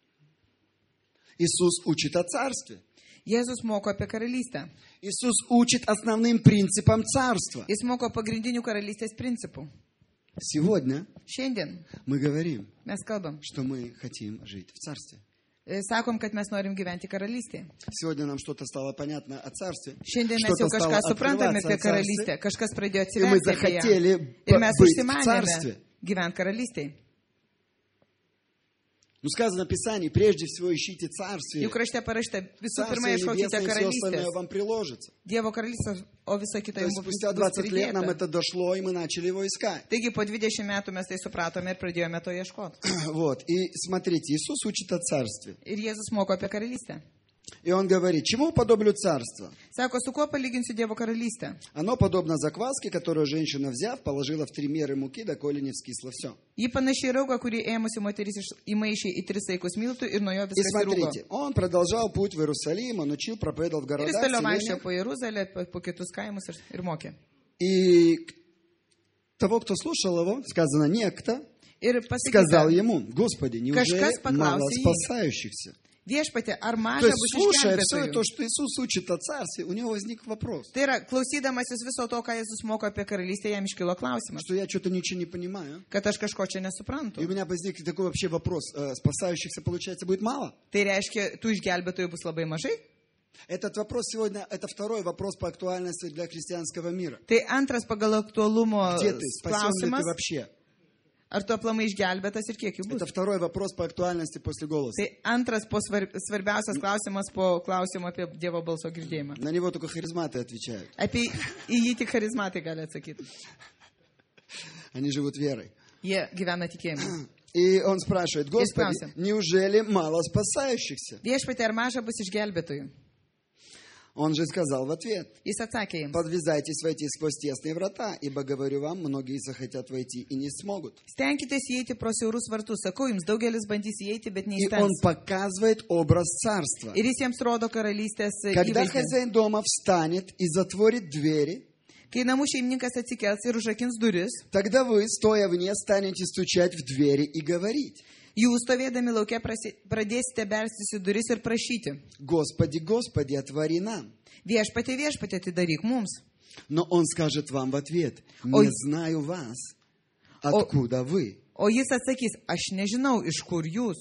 Иисус учит о царстве. Jėzus moko apie karalystę. Иисус учит основным принципам царства. Jis moko pagrindinių karalystės principų. Сегодня Šiandien мы говорим, mes kalbam, что мы хотим жить в царстве. e, sakom, kad mes norim gyventi karalystėje. Сегодня нам что-то стало понятно о царстве. Šiandien mes jau Что-то kažką стало suprantame открываться apie о царстве. karalystę. Kažkas pradėjo И мы atsiverti apie ją. захотели Ir mes быть в užsimanėme царстве. gyventi karalystėje. Ну, сказано в Писании, прежде всего ищите царствие. Juk rašte parašyta, visų pirma, Царствие ieškokite небесное, и все остальное karalystės. вам приложится. Dievo karalystės, o viso kito То jums есть bus спустя bus двадцать лет нам pridėta. это дошло, и мы начали его искать. Taigi po dvidešimt metų mes tai supratome ir pradėjome to ieškoti. Вот, и смотрите, Иисус учит о царстве. Ir Jėzus moko apie karalystę. И Он говорит, чему подоблю царство? Sako, su kuo palyginsiu Dievo karalystę? Оно подобно закваске, которую женщина, взяв, положила в три меры муки, доколе не вскисло все. Ji panašiai rauga, kurį ėmusi moteris iš- įmaišė į tris saikus miltų ir nuo jo И viskas įrūgo. смотрите, Он продолжал путь в Иерусалим, Он учил, проповедовал в Ir jis городах, toliau vaikščiojo селениях. po Jeruzalę, po, po kitus kaimus ir, ir mokė. И того, кто слушал его, сказано, некто Ir сказал pasakyta, ему, Господи, неужели Kažkas paklausė мало jį. спасающихся? viešpatė, ar То maža есть, bus слушая все išgelbėtojų? то, что Иисус учит о царстве, у него возник вопрос, Tai yra, klausydamasis viso to, ką Jėzus moko apie karalystę, jam iškilo klausimas, что я что-то ничего не понимаю. kad aš kažko čia И nesuprantu. у меня возник такой вообще вопрос, э, спасающихся, получается, будет мало? Tai reiškia, tų išgelbėtojų bus labai mažai? Этот вопрос сегодня, это второй вопрос по актуальности для христианского мира. Tai antras pagal aktualumo Где ты? Спасен ли klausimas, ты вообще? ar tu aplamai išgelbėtas ir kiek jų bus? Это второй вопрос по актуальности после голоса. Tai antras po svarb, svarbiausias klausimas po klausimo apie Dievo balso girdėjimą. На него только харизматы отвечают. Apie į jį tik charizmatai gali atsakyti. Они живут верой. Jie gyvena tikėjimu. И он спрашивает, Господи, справься. неужели мало спасающихся? Viešpatė, ar maža bus išgelbėtojų? Он же сказал в ответ, Jis atsakė jiems. подвязайтесь войти сквозь тесные врата, ибо, говорю вам, многие захотят войти и не смогут. Stenkitės įeiti pro siaurus vartus. Sakau jums, daugelis bandys įeiti, bet И он neįstengs. показывает образ царства. Ir jis jiems rodo karalystės Когда įvaizdį. хозяин дома встанет и затворит двери, Kai namų šeimininkas atsikels ir užrakins duris, тогда вы, стоя вне, станете стучать в двери и говорить, jūs stovėdami laukia prasi- pradėsite belstis į duris ir prašyti. Господи, Господи, отвори нам. Viešpatė, viešpatė, atidaryk mums. Но он скажет вам в ответ, не Ой. знаю вас, откуда вы. O jis atsakys, aš nežinau, iš kur jūs.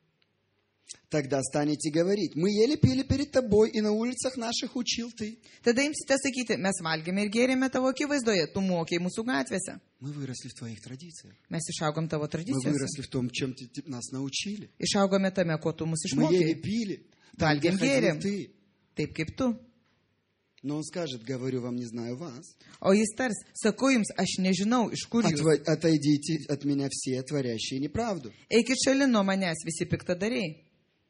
Тогда станете говорить, мы ели, пили перед тобой, и на улицах наших учил ты. Tada imsite sakyti, mes valgėme ir gėrėme tavo akivaizdoje, tu mokėjai mūsų gatvėse. Мы выросли в твоих традициях. Mes išaugom tavo Мы tradicijose. выросли в том, чем ты, ты нас научили. Išaugome tame, ko tu mus Мы ели, išmokėjai. пили. Valgėm, Там, где ходил gėrėm. ты. Taip kaip tu. Но он скажет, говорю вам, не знаю вас. O jis tars, sakau jums, aš nežinau, iš kur jūs. Отво- Отойдите от меня все, творящие неправду. Eikit šalin nuo manęs, visi piktadariai.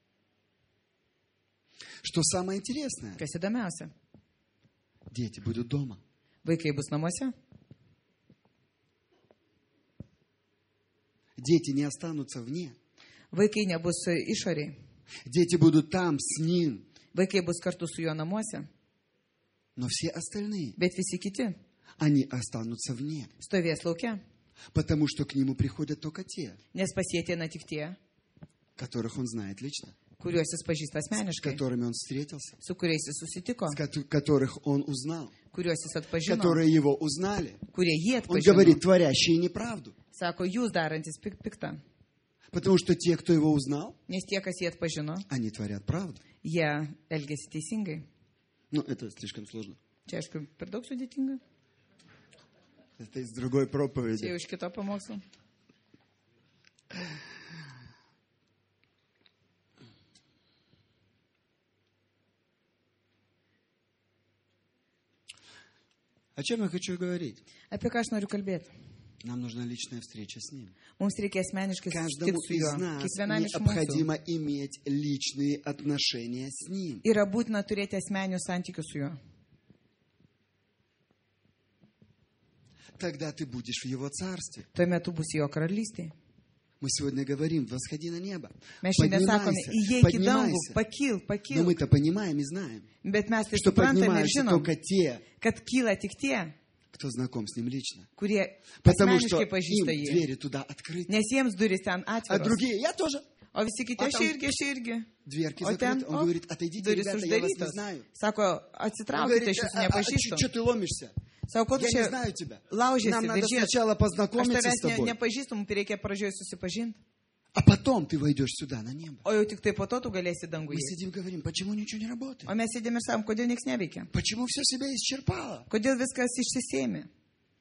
Что самое интересное, Kas įdomiausia, дети будут дома. vaikai bus namuose. Дети не останутся вне. Vaikai nebus išoriai. Дети будут там с ним. Vaikai bus kartu su juo namuose. Но все остальные, Bet visi kiti они останутся вне. stovės laukia. Потому что к нему приходят только те, Nes pasietina tik tie, которых он знает лично. kuriuos jis pažįsta С asmeniškai, которыми он встретился. su kuriais jis susitiko, С ко- которых он узнал. kuriuos jis atpažino, Которые его узнали. kurie jį Он atpažino. говорит, творящие неправду. Sako, jūs darantis pik- piktą. Потому что те, кто его узнал, Nes tie, kas jį atpažino, они творят правду. jie elgėsi teisingai. Ну, это слишком сложно. Čia, aišku, per daug sudėtinga. Это из другой Čia проповеди. jau iš kito pamokslo. О чем я хочу говорить? Apie ką aš noriu kalbėti? Нам нужна личная встреча с Ним. Mums reikia asmeniškai Каждому susitikti su из juo. нас Kiekvienam iš mūsų необходимо иметь личные отношения с Ним. yra būtina turėti asmeninius santykius su juo. Тогда ты будешь в Его Царстве. Tuomet tu būsi jo karalystėje. Мы сегодня говорим, восходи на небо. Mes šiandien sakome, įeik į dangų, pakil, Но pakil. мы-то понимаем и знаем, Bet mes tai что suprantame ir поднимаются žinom, только те, kad kyla tik tie, кто знаком с Ним лично. kurie Потому что asmeniškai им pažįsta jį. двери туда открыты. Nes jiems durys ten А atviros. другие, я тоже. O visi kiti, А aš там irgi, aš irgi. Дверки O ten, закрыты. Он o, говорит, отойдите, durys ребята, я вас не uždarytos. знаю. Sako, Он atsitraukite, говорит, aš jūsų а, а, nepažįstu. что ты ломишься? Sako, ko tu Я не čia знаю тебя. laužiasi, Нам надо veržies. сначала Aš познакомиться tavęs с ne, тобой, nepažįstu, mums reikia pradžioje susipažinti. а потом ты войдешь сюда, на небо. O jau tik tai po to tu galėsi Мы danguje. сидим и говорим, почему ничего не работает? O mes sėdėm ir sakom, kodėl nieks neveikia. Почему все себя исчерпало? Kodėl viskas išsisėmė.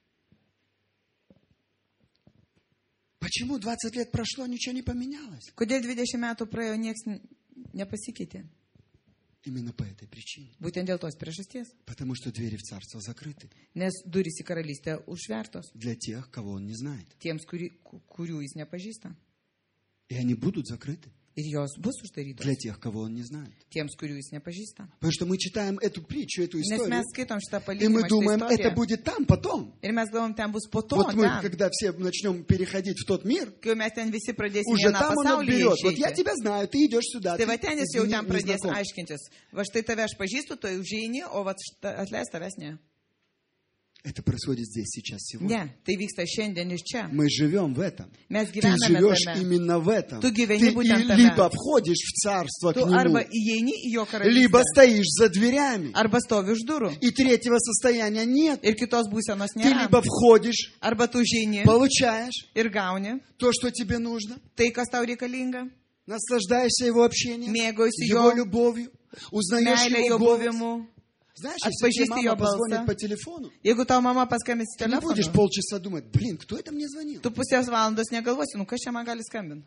Почему двадцать лет прошло, ничего не поменялось? Kodėl dvidešimt metų praėjo, nieks n- nepasikeitė. Именно по этой причине. Būtent dėl tos priežasties. Потому что двери в Царство закрыты Nes durys į karalystę užvertos для тех, кого Он не знает. tiems, kuri, ku- kurių jis nepažįsta. И они будут закрыты Ir jos bus uždarytos для тех, кого Он не знает. tiems, kurių jis nepažįsta. Потому что мы читаем эту притчу, эту Nes историю, mes skaitom šitą и мы palyginimą, думаем, šitą это istoriją. будет там потом. Ir mes galvom, ten bus po to, Вот мы, ten. когда все начнем переходить в тот мир, Kai jau mes ten visi pradėsim уже vieną там Он pasaulį отберет. Вот я išeiti. тебя знаю, ты идешь сюда. Tai Ты, va ten jis jau извини, ten не pradės знаком. aiškintis. Va štai tave aš pažįstu, tu užeini, o va šta- atleis tavęs ne. Это происходит здесь, сейчас, сегодня. Ne, tai vyksta šiandien iš čia. Мы живем в этом. Mes Ты gyvename живешь tame. именно в этом. Tu Ты gyveni būtent и tame. либо входишь в Царство к Tu arba Нему, įeini į jo либо karalystę, стоишь за дверями. arba stovi už durų. И третьего состояния нет. Ir kitos būsenos Ты nėra. либо входишь, Arba tu užeini получаешь ir gauni то, что тебе нужно, tai, kas tau reikalinga, наслаждаешься Его общением, mėgausi Его jo любовью, узнаешь meilę, Его jo голос. buvimu. Знаешь, если тебе Atpažįsti jo мама позвонит balsą. по телефону, Jeigu tau mama paskambins ты не будешь telefonu, полчаса думать, блин, кто это мне звонил? tu pusės valandos negalvosi, nu kas čia man gali skambinti.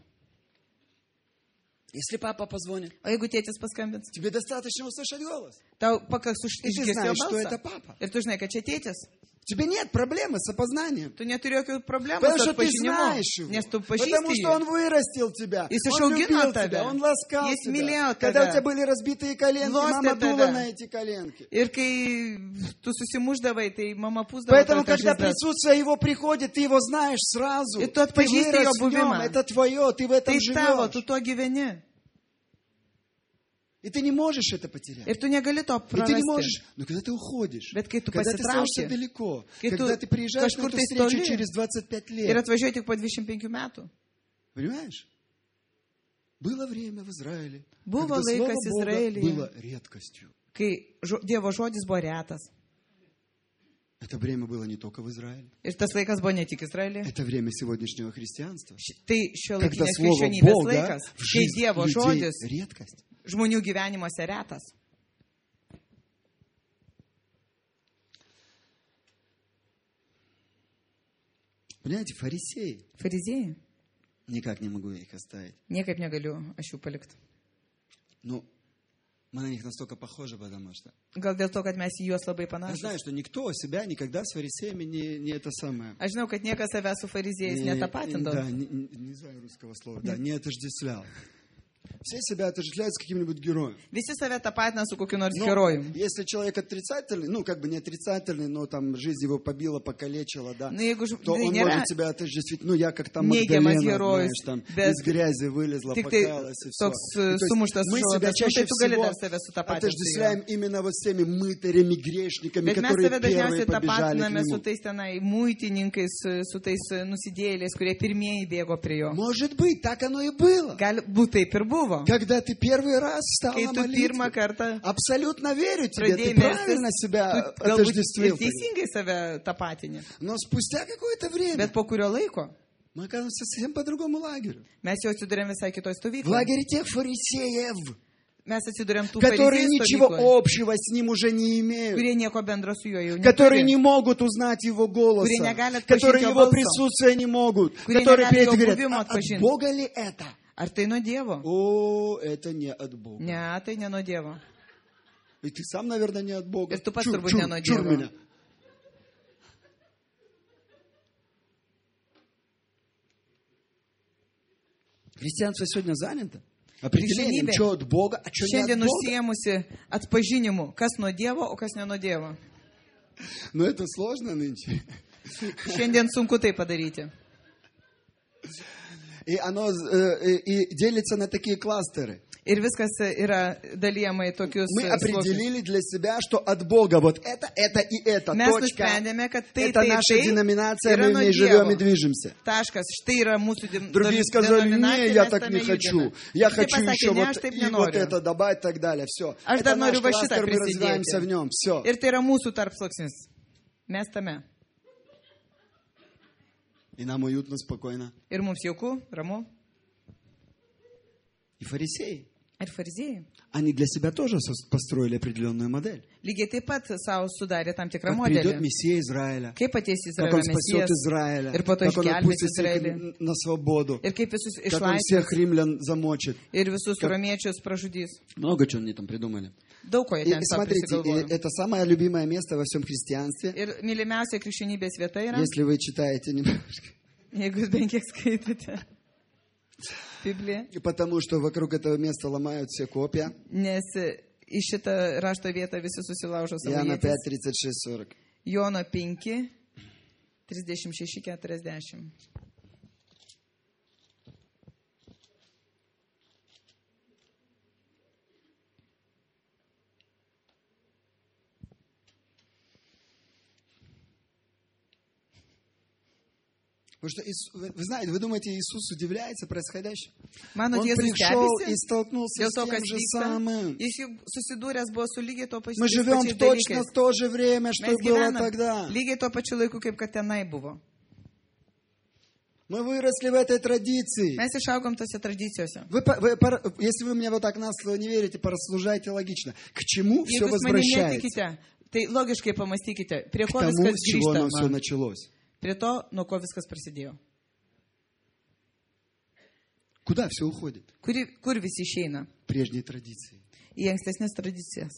Если папа позвонит, O jeigu tėtis paskambins, тебе достаточно услышать голос. tau pakaks už- И ты išgirsti jo знаешь, что это balsą. папа. Ir tu žinai, kad čia tėtis. У тебя нет проблемы с опознанием. Tu neturi jokių problemų Потому su что ты atpažinimu, знаешь его. nes tu Потому pažįsti что jį. он вырастил тебя. Jis Он išaugino любил tave. тебя. Он ласкал Jis тебя. mylėjo Когда у tave. тебя были разбитые коленки, Glostė мама дула tave. на эти коленки. Ir kai tu susimuždavai, tai mama pūsdavo. Поэтому, tau tas когда žaizdas. присутствие его приходит, ты его знаешь сразу. И tu Ты atpažįsti вырос jo в нем, buvimą. это твое, ты в этом Tai tavo, tu живешь. to gyveni. И ты не можешь это потерять. Ir tu negali to И ты не prarasti. можешь, но когда ты уходишь, Bet kai tu когда ты остаешься pasitrauki, далеко, kai tu когда ты приезжаешь на kažkur эту tai встречу toli через двадцать пять ir лет, atvažiuoji tik po dvidešimt penkių metų. понимаешь? Было время в Израиле, Buvo когда Слово laikas Бога Izraelyje. было редкостью. Kai žo, Dievo žodis buvo retas. Это время было не только в Израиле. Ir tas laikas buvo ne tik Izraelyje. Это время сегодняшнего христианства. Ši- Tai šio Когда laikinės Слово krikščionybės Бога laikas, в kai жизнь Dievo людей žodis редкость. žmonių gyvenimuose retas. Понимаете, фарисеи, Fariziejai, никак не могу их оставить. niekaip negaliu aš jų palikti. Ну, мы на них настолько похожи, потому что... Gal dėl to, kad mes į juos labai Я panašus. знаю, что никто себя никогда с фарисеями не, не это самое... Aš žinau, kad niekas savęs su fariziejais не- netapatindavo. Да, не, не- не знаю русского слова. Да, не отождествлял. Все себя отождествляют с каким-нибудь героем. Visi save tapatina su kokiu nors Но herojum. если человек отрицательный, ну, как бы не отрицательный, но там жизнь его побила, покалечила, да, Nu, jeigu ž- то tai он nėra может себя отождествить, ну, я как там neigiamas Магдалена, herojus, знаешь, там, bet из грязи вылезла, tik tai покаялась и все. toks uh, sumuštas мы себя žodis, nu, чаще tai tu gali всего dar save sutapatinti su отождествляем juo. именно вот с теми мытарями, грешниками, Bet mes которые save первые dažniausiai побежали к tapatiname su нему. tais tenai muitininkais, su tais uh, nusidėjėliais, kurie pirmieji bėgo prie jo. Может быть, так оно и было. Gali būti taip ir buvo. Когда ты первый раз встал Kai на tu pirmą молитву, kartą абсолютно верю тебе, ты pradėjai правильно melstis, себя tu galbūt ir отождествил. teisingai save tapatini. Но спустя какое-то время Bet po kurio laiko мы оказываемся совсем по другому лагерю. mes jau atsidurėm visai kitoj В stovykloje. лагере тех фарисеев, Mes atsidurėm tų которые fariziejų ничего stovykloje, общего с ним уже не имеют, kurie nieko bendro su juo jau которые neturi. не могут узнать его голоса, Kurie negali atpažinti которые jo его balso. присутствие не могут, Kurie которые negali перед jo этим говорят, buvimo «А от atpažinti. Бога ли это? Ar tai nuo Dievo? О, это не от Бога. Ne, tai ne nuo Dievo. И ты сам, наверное, не от Бога. Ir tu pats Чур, turbūt чур, ne nuo чур Dievo. меня. Христианство сегодня занято определением, что от Бога, а что не от Šiandien Бога. užsiėmusi atpažinimu, kas nuo Dievo, o kas ne nuo Dievo. Но это сложно нынче. Šiandien sunku tai padaryti. И оно э, и делится на такие кластеры. Ir viskas yra dalyjama į tokius Мы sluoksnius. определили для себя, что от Бога вот это, это и это. Mes Точка. nusprendėme, kad tai, Это tai, наша tai деноминация, yra мы в nuo ней живем и Dievo. движемся. Taškas. Štai yra mūsų den- Другие сказали, denominacija, не, я mes так tame не judame. хочу. Я Kiti хочу pasakė, еще ne, вот, aš taip и вот nenoriu. это добавить и так далее. Все. Aš Это dar наш noriu va šitą кластер, мы развиваемся в prisidėti. нем. Все. Ir tai yra mūsų tarpsluoksnis. Mes tame. И нам уютно, спокойно. Ir mums jauku, ramu. И фарисеи, Ir fariziejai. они для себя тоже сос- построили определенную модель. Lygiai taip pat savo sudarė tam tikrą Как придет modelį. Мессия Израиля, Kaip ateis как он Izraelio спасет mesijas Израиля, ir po to как он išgelbės отпустит всех Izraelį. на свободу, Ir kaip visus как он всех išlaisvins римлян замочит. ir visus Как- romiečius pražudys. Много чего они там придумали. Daug ko jie И ten savo смотрите, и prisigalvojo. это самое любимое место во всем христианстве. Ir mylimiausia krikščionybės vieta yra, Если вы читаете немножко. jeigu jūs bent kiek skaitote Bibliją, Потому что вокруг этого места ломают все копья. nes į šitą rašto vietą visi susilaužo savo Иоанна ietis. пять, тридцать шесть, сорок. Jono penki, trisdešimt šeši, keturiasdešimt. Потому что Иисус- вы вы знаете, вы думаете, Иисус удивляется происходящему? Mano Он Jėzus пришел и stebisi столкнулся dėl с to, тем kas же vyksta. самым. Jis juk susidūręs buvo su lygiai to pačiu. Мы живем в точно в то же время, что Mes было gyvenam тогда. lygiai tuo pačiu laiku, kaip kad tenai buvo. Мы выросли в этой традиции. Mes išaugom tose tradicijose. Вы, по- вы пора- если вы мне вот так на слово не верите, порассуждайте логично. К чему все Jeigu jūs manimi возвращается? netikite, tai logiškai pamastykite, prie К ko тому, viskas с чего оно все grįžtama. началось. Prie to, nuo ko viskas prasidėjo. Куда все уходит? Kur, kur visi išeina? Прежние традиции. Į ankstesnės tradicijas.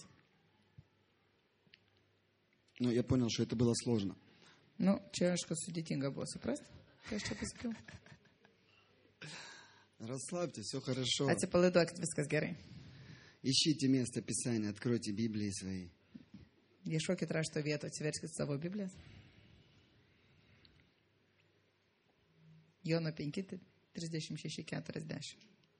Но я понял, что это было сложно. Nu, čia aišku sudėtinga buvo suprasti, ką aš čia pasakiau. Расслабьтесь, все хорошо. Atsipalaiduokit, viskas gerai. Ищите место Писания, откройте Библии свои. Ieškokit rašto vietų, atsiverskit savo Biblijas. Jono penki, trisdešimt šeši, keturiasdešimt.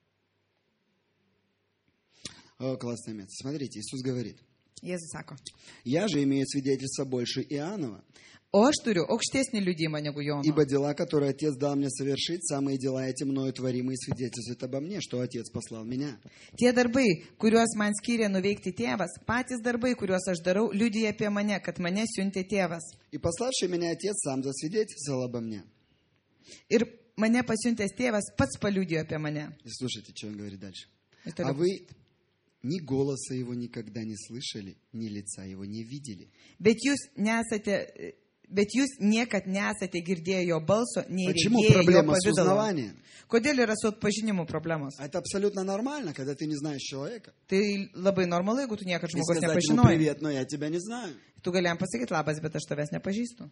О, классное место. Смотрите, Иисус говорит. Jėzus sako, Я же имею свидетельство больше Иоаннова, o aš turiu aukštesnį liudymą negu Jono. ибо дела, которые Отец дал мне совершить, самые дела эти мною творимые свидетельствуют обо мне, что Отец послал меня. Tie darbai, kuriuos man skyrė nuveikti tėvas, patys darbai, kuriuos aš darau, liudija apie mane, kad mane siuntė tėvas. И пославший меня Отец сам засвидетельствовал обо мне. Ir mane pasiuntęs tėvas pats paliudijo apie mane. И слушайте, что он говорит дальше. Ir А toliau. вы ни голоса его никогда не слышали, ни лица его не видели. Bet jūs nesate, bet jūs niekad nesate girdėję jo balso, nei Почему regėję jo проблема с pavidalo. узнаванием? Kodėl yra su atpažinimu problemos? Это абсолютно нормально, когда ты не знаешь человека. Tai labai normalu, jeigu tu niekad И žmogus сказать ему nepažinoji. привет, но я тебя не знаю. Tu galėjom pasakyti labas, bet aš tavęs nepažįstu.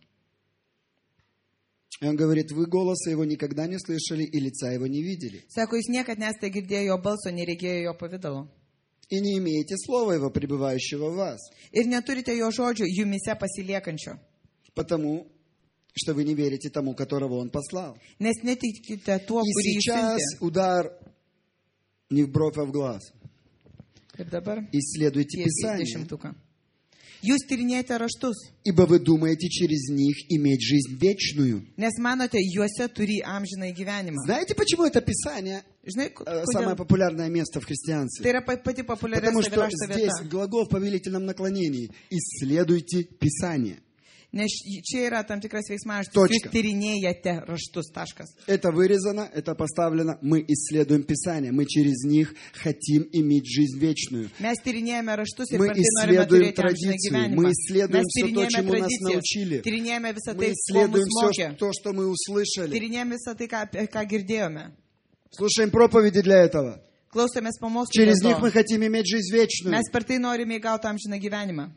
И он говорит, вы голоса его никогда не слышали и лица его не видели. Sako, jūs niekad nesate girdėję jo balso, nei regėję jo pavidalo. И не имеете слова его, пребывающего в вас. Ir neturite jo žodžių jumise pasiliekančio. Потому что вы не верите тому, которого он послал. Nes netikite tuo, И kurį jis сейчас siuntė. удар не в бровь, а в глаз. Ir dabar Исследуйте tiesiai į Писание, dešimtuką. Jūs tyrinėjate raštus, ибо вы думаете через них иметь жизнь вечную. nes manote, juose turi amžinai gyvenimą. Знаете, почему это Писание Žinai, э, самое kodėl? populiarное место в Tai христианстве? yra pa- pati Потому populiariausia что rašto здесь vieta. глагол в повелительном наклонении. Исследуйте Писание. Nes čia yra tam tikras veiksmažodis. Точка. Jūs tyrinėjate raštus, taškas. Это вырезано, это поставлено. Мы исследуем Писание. Мы через них хотим иметь жизнь вечную. Mes tyrinėjame raštus ir Мы per tai norime исследуем turėti amžiną традицию. gyvenimą. Мы исследуем Mes все то, tyrinėjame чему нас tradicijas, научили. tyrinėjame visą Мы tai, ko mus исследуем mokė, все то, что мы услышали. tyrinėjame visą tai, ką, apie ką girdėjome. Слушаем проповеди для этого. Klausomės pamokslų. Через dėl них to. мы хотим иметь жизнь вечную. Mes per tai norime įgauti amžiną gyvenimą.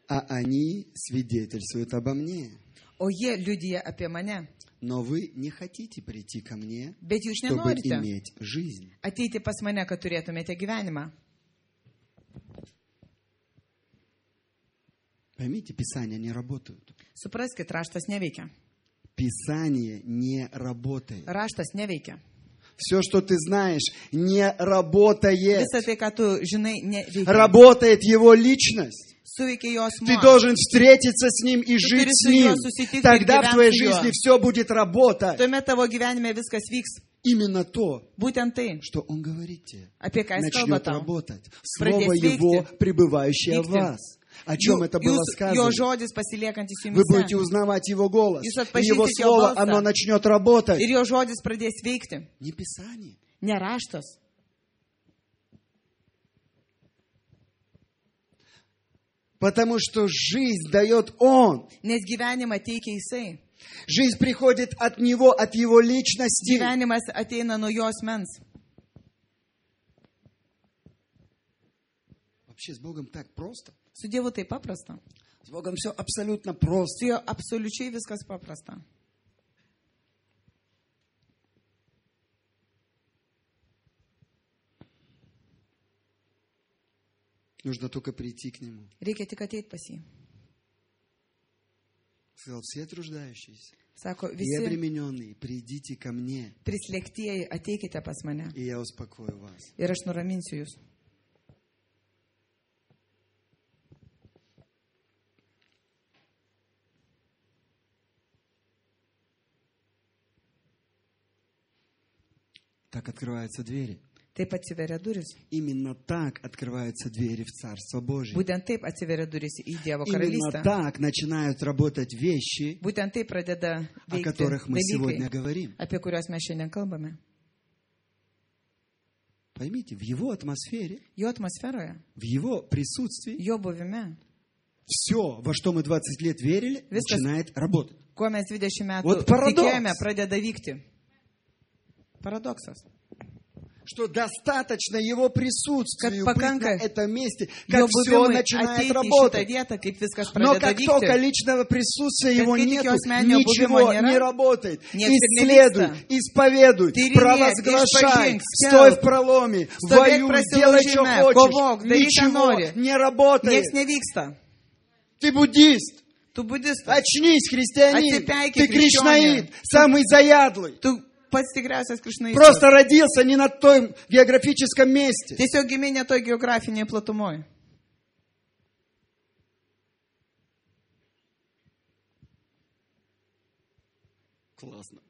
а они свидетельствуют обо мне. O jie liudija apie mane. Но вы не хотите прийти ко мне, Bet jūs чтобы nenorite иметь жизнь. ateiti pas mane, kad turėtumėte gyvenimą. Поймите, Писания не работают. Supraskit, raštas neveikia. Писание не работает. Raštas neveikia. Все, что ты знаешь, не работает. Visą tai, ką tu žinai, neveikia. Работает его личность. Suveikia jos Ты asmuo. должен встретиться с ним и Ты жить turi с su juo ним. susitikti ir Тогда в gyventi твоей su juo. жизни все будет работать. Tuomet tavo gyvenime viskas vyks. Именно то, Būtent tai, что он говорит тебе, apie ką jis kalba начнет tau. работать. Слово Pradės его, veikti. пребывающее в Vykti. вас. О чем это было Jūs, jo сказано? žodis pasiliekantis Вы jumise. будете узнавать его голос. Jūs И его atpažinsit jo слово, balsą. оно начнет работать. Ir jo žodis pradės veikti. Не Писание. Ne raštas. Потому что жизнь дает он. Nes gyvenimą teikia jisai. Жизнь приходит от него, от его личности. Gyvenimas ateina nuo jo asmens. Вообще с Богом так просто. Su Dievu tai paprasta. С Богом все абсолютно Su просто. juo absoliučiai viskas paprasta. Нужно только прийти к нему. Reikia tik ateiti pas jį. Сказал, все труждающиеся Sako, и visi обремененные, придите ко мне, prislėgtieji, ateikite pas mane. и я успокою вас. Ir aš nuraminsiu jūs. Так открываются двери. Taip atsiveria duris. Именно так открываются двери в Царство Божие. Būtent taip atsiveria duris į Dievo Именно karalystę. так начинают работать вещи, Būtent taip pradeda о veikti которых мы сегодня dalykai, говорим. apie kuriuos mes šiandien kalbame. Поймите, в его атмосфере, Jo atmosferoje, в его присутствии, jo buvime, все, во что мы двадцать лет верили, Viskas. начинает работать. kuo mes dvidešimt metų Ot paradoks. tikėjome, pradeda vykti. Paradoksas. Что достаточно его присутствию Как быть на паканка этом месте, Jo как все buvimui начинает ateiti į šitą работать. vietą, kaip viskas Но pradeda как только vykti. личного присутствия Kad его kai tik нету, jo asmeninio ничего buvimo nėra, не работает. nieks ir Исследуй, nevyksta. исповедуй, Tyrinėk, провозглашай, išpažink, стой skelbk, в проломе, stovėk воюй, делай, что prasilaužime, хочешь. kovok, daryk, ką Ничего nori. не работает. Niekas nevyksta. Ты буддист. Tu budistas. Очнись, христианин. Atsipeikėk, Ты кришнаит, самый заядлый. Tu pats tikriausias krišnaitas. Просто родился не на том географическом месте. Tiesiog gimė ne toj geografinėje platumoje. Классно.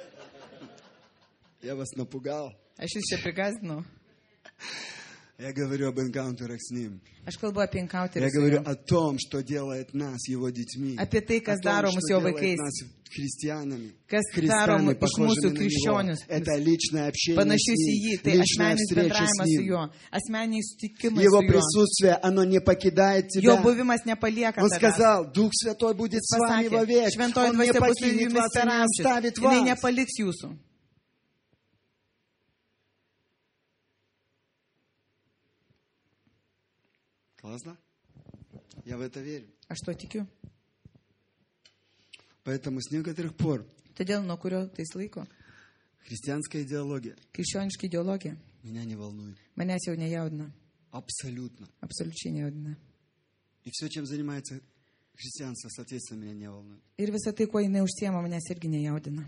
Я вас напугал. Aš jūs čia prigazdinau. Я говорю об энкаунтерах с ним. Aš kalbu apie enkauterį. Я su говорю juo. о том, что делает нас его детьми. Apie tai, kas О том, daro mus что jo делает vaikais. нас христианами. Kas daro Христианы, mus iš похожими mūsų на него. krikščionius. Это личное общение с Panašius į jį. ним, Tai личная asmeninis встреча с bendravimas su ним. juo. Asmeniai sutikimai Его su juo. присутствие, оно не покидает Jo тебя. buvimas nepalieka Он tavęs. сказал, Дух Святой будет с вами Pasakė, вовек. šventoji Он не dvasia bus su покинет jumis вас и per не amžius. оставит Jis вас. nepaliks jūsų. Классно? Я в это верю. Aš to tikiu. Поэтому с некоторых пор Todėl nuo kurio tais laiko христианская идеология krikščioniška ideologija меня не волнует. manęs jau nejaudina. Абсолютно. Absoliučiai nejaudina. И все, чем занимается христианство, соответственно, меня не волнует. Ir visą tai, kuo jinai užsiema, manęs irgi nejaudina.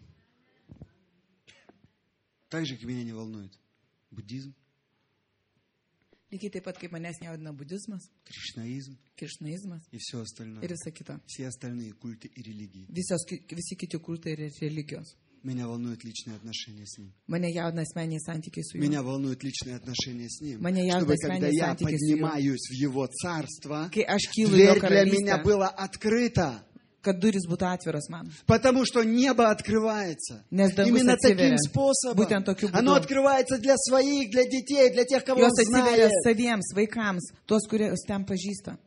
Так же, как меня не волнует буддизм, Lygiai taip pat, kaip manęs nejaudina budizmas, кришнаизм kiršnaizmas и все остальное. ir visa kita. Все остальные культы и религии. Visos, ki- visi kiti kultai ir religijos. Меня волнуют личные отношения с ним. Mane jaudina asmeniai santykiai su juo. Меня волнуют личные отношения с ним. Меня Чтобы, яудно когда asmeniniai я santykiai su juo. поднимаюсь в его царство, Kai aš kylu į jo дверь для меня karalystę, была открыта. kad duris būtų atviros man. Потому что небо открывается. Nes dangus Именно таким atsiveria. способом. Būtent tokiu būdu. Оно открывается для своих, для детей, для тех, кого Jos он atsiveria знает. saviems, vaikams, tuos, kuriuos ten pažįsta.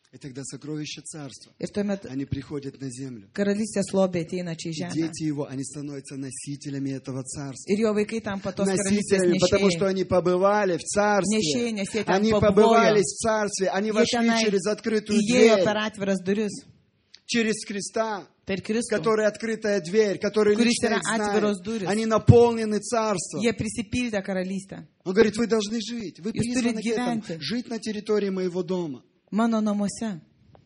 И тогда сокровища царства, Ir tuomet они приходят на землю. karalystės lobė ateina čia į И žemę. дети его, они становятся носителями этого царства. Ir jo vaikai tampa tos karalystės Носителями, потому что nešėjai. они побывали в царстве. Nešėjai, nes jie ten Они pabuvojo. побывали в царстве. Они Jie вошли tenai через открытую įėjo дверь. per atviras duris. Через Христа, Per Kristų. который открытая дверь, который Kuris лично yra их знает. atviros durys. Они наполнены царством. Jie prisipildė karalystę. Он говорит, вы должны жить. Вы Jūs turit призваны к этому. gyventi. Жить на территории моего дома. Mano namuose.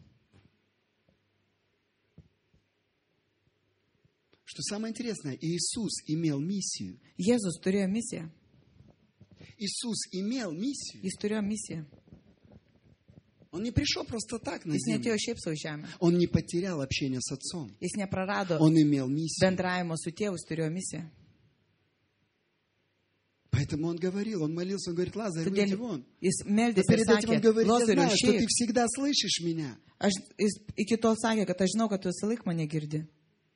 Что самое интересное, Иисус имел миссию. Jėzus turėjo misiją. Иисус имел миссию. Jis turėjo misiją. Он не пришел просто так на Jis netėjo землю. šiaip savo žemę. Он не потерял общение с Отцом. Jis neprarado Он имел миссию. bendravimo su tėvu, jis turėjo misiją. Поэтому он говорил, он молился, он говорит, Лазарь, выйди Todėl вон. jis Но meldėsi ir перед этим он sakė, говорит, я Lozoriau, знаю, что ты išeik. всегда слышишь меня. Aš, jis iki tol sakė, kad aš žinau, kad tu visą laiką mane girdi.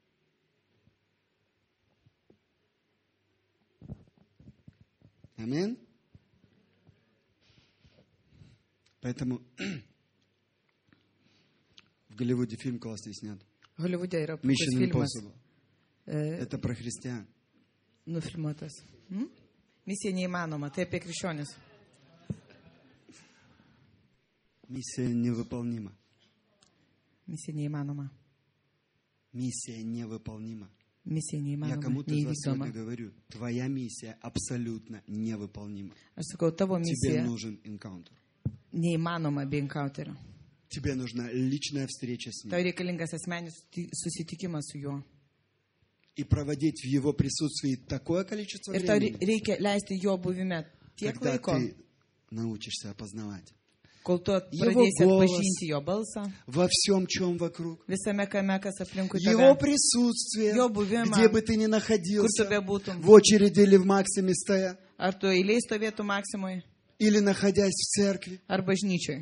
Аминь. Поэтому в Голливуде фильм классный снят. Holivude yra puikus Mission filmas Impossible. e, Это про христиан. nufilmuotas. Hmm? Misija neįmanoma, tai apie krikščionis. Миссия невыполнима. Misija neįmanoma. Миссия невыполнима. Misija Я neįmanoma, кому-то из вас neįvykdoma. сегодня говорю, твоя миссия абсолютно невыполнима. Aš sakau, tavo Тебе misija нужен энкаунтер. neįmanoma be enkauterio. Тебе нужна личная встреча с Tau ним. reikalingas asmenis suti- susitikimas su juo. И проводить в его присутствии такое количество Ir tau времени, reikia leisti jo buvime tiek когда laiko, ты научишься опознавать. kol tu Его pradėsi голос. atpažinti jo balsą, Во всем, чем вокруг. visame kame, kas aplinkui Его tave, присутствие, Jo buvimą, где бы ты ни kur tu находился, bebūtum. в очереди или в Максиме стоя, Ar tu eiliai stovėtų Maksimui, или находясь в церкви. ar bažnyčioj.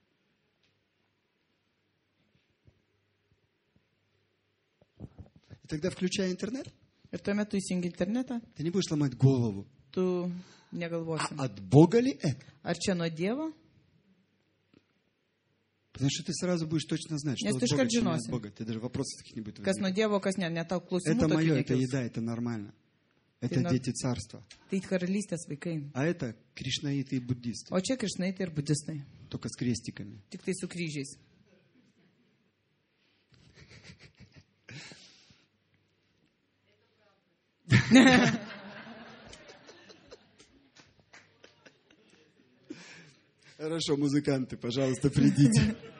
И тогда, включая интернет, Ir tuomet tu įsijungi internetą, ты не будешь ломать голову. tu А negalvosi, от Бога ли это? ar čia nuo Dievo, Потому что ты сразу будешь точно знать, что Nes от tu Бога, iškart что не от žinosi. Бога. Ты даже вопросов таких не будет kas nuo возникать. Dievo, kas ne, net tau klausimų Это tokių мое, это nekils. еда, это нормально. Это Ты на- дети царства. Tai karalystės vaikai. А это кришнаиты и буддисты. O čia krišnaitai ir budistai. Только с крестиками. Tik tai su kryžiais. Хорошо, музыканты, пожалуйста, придите.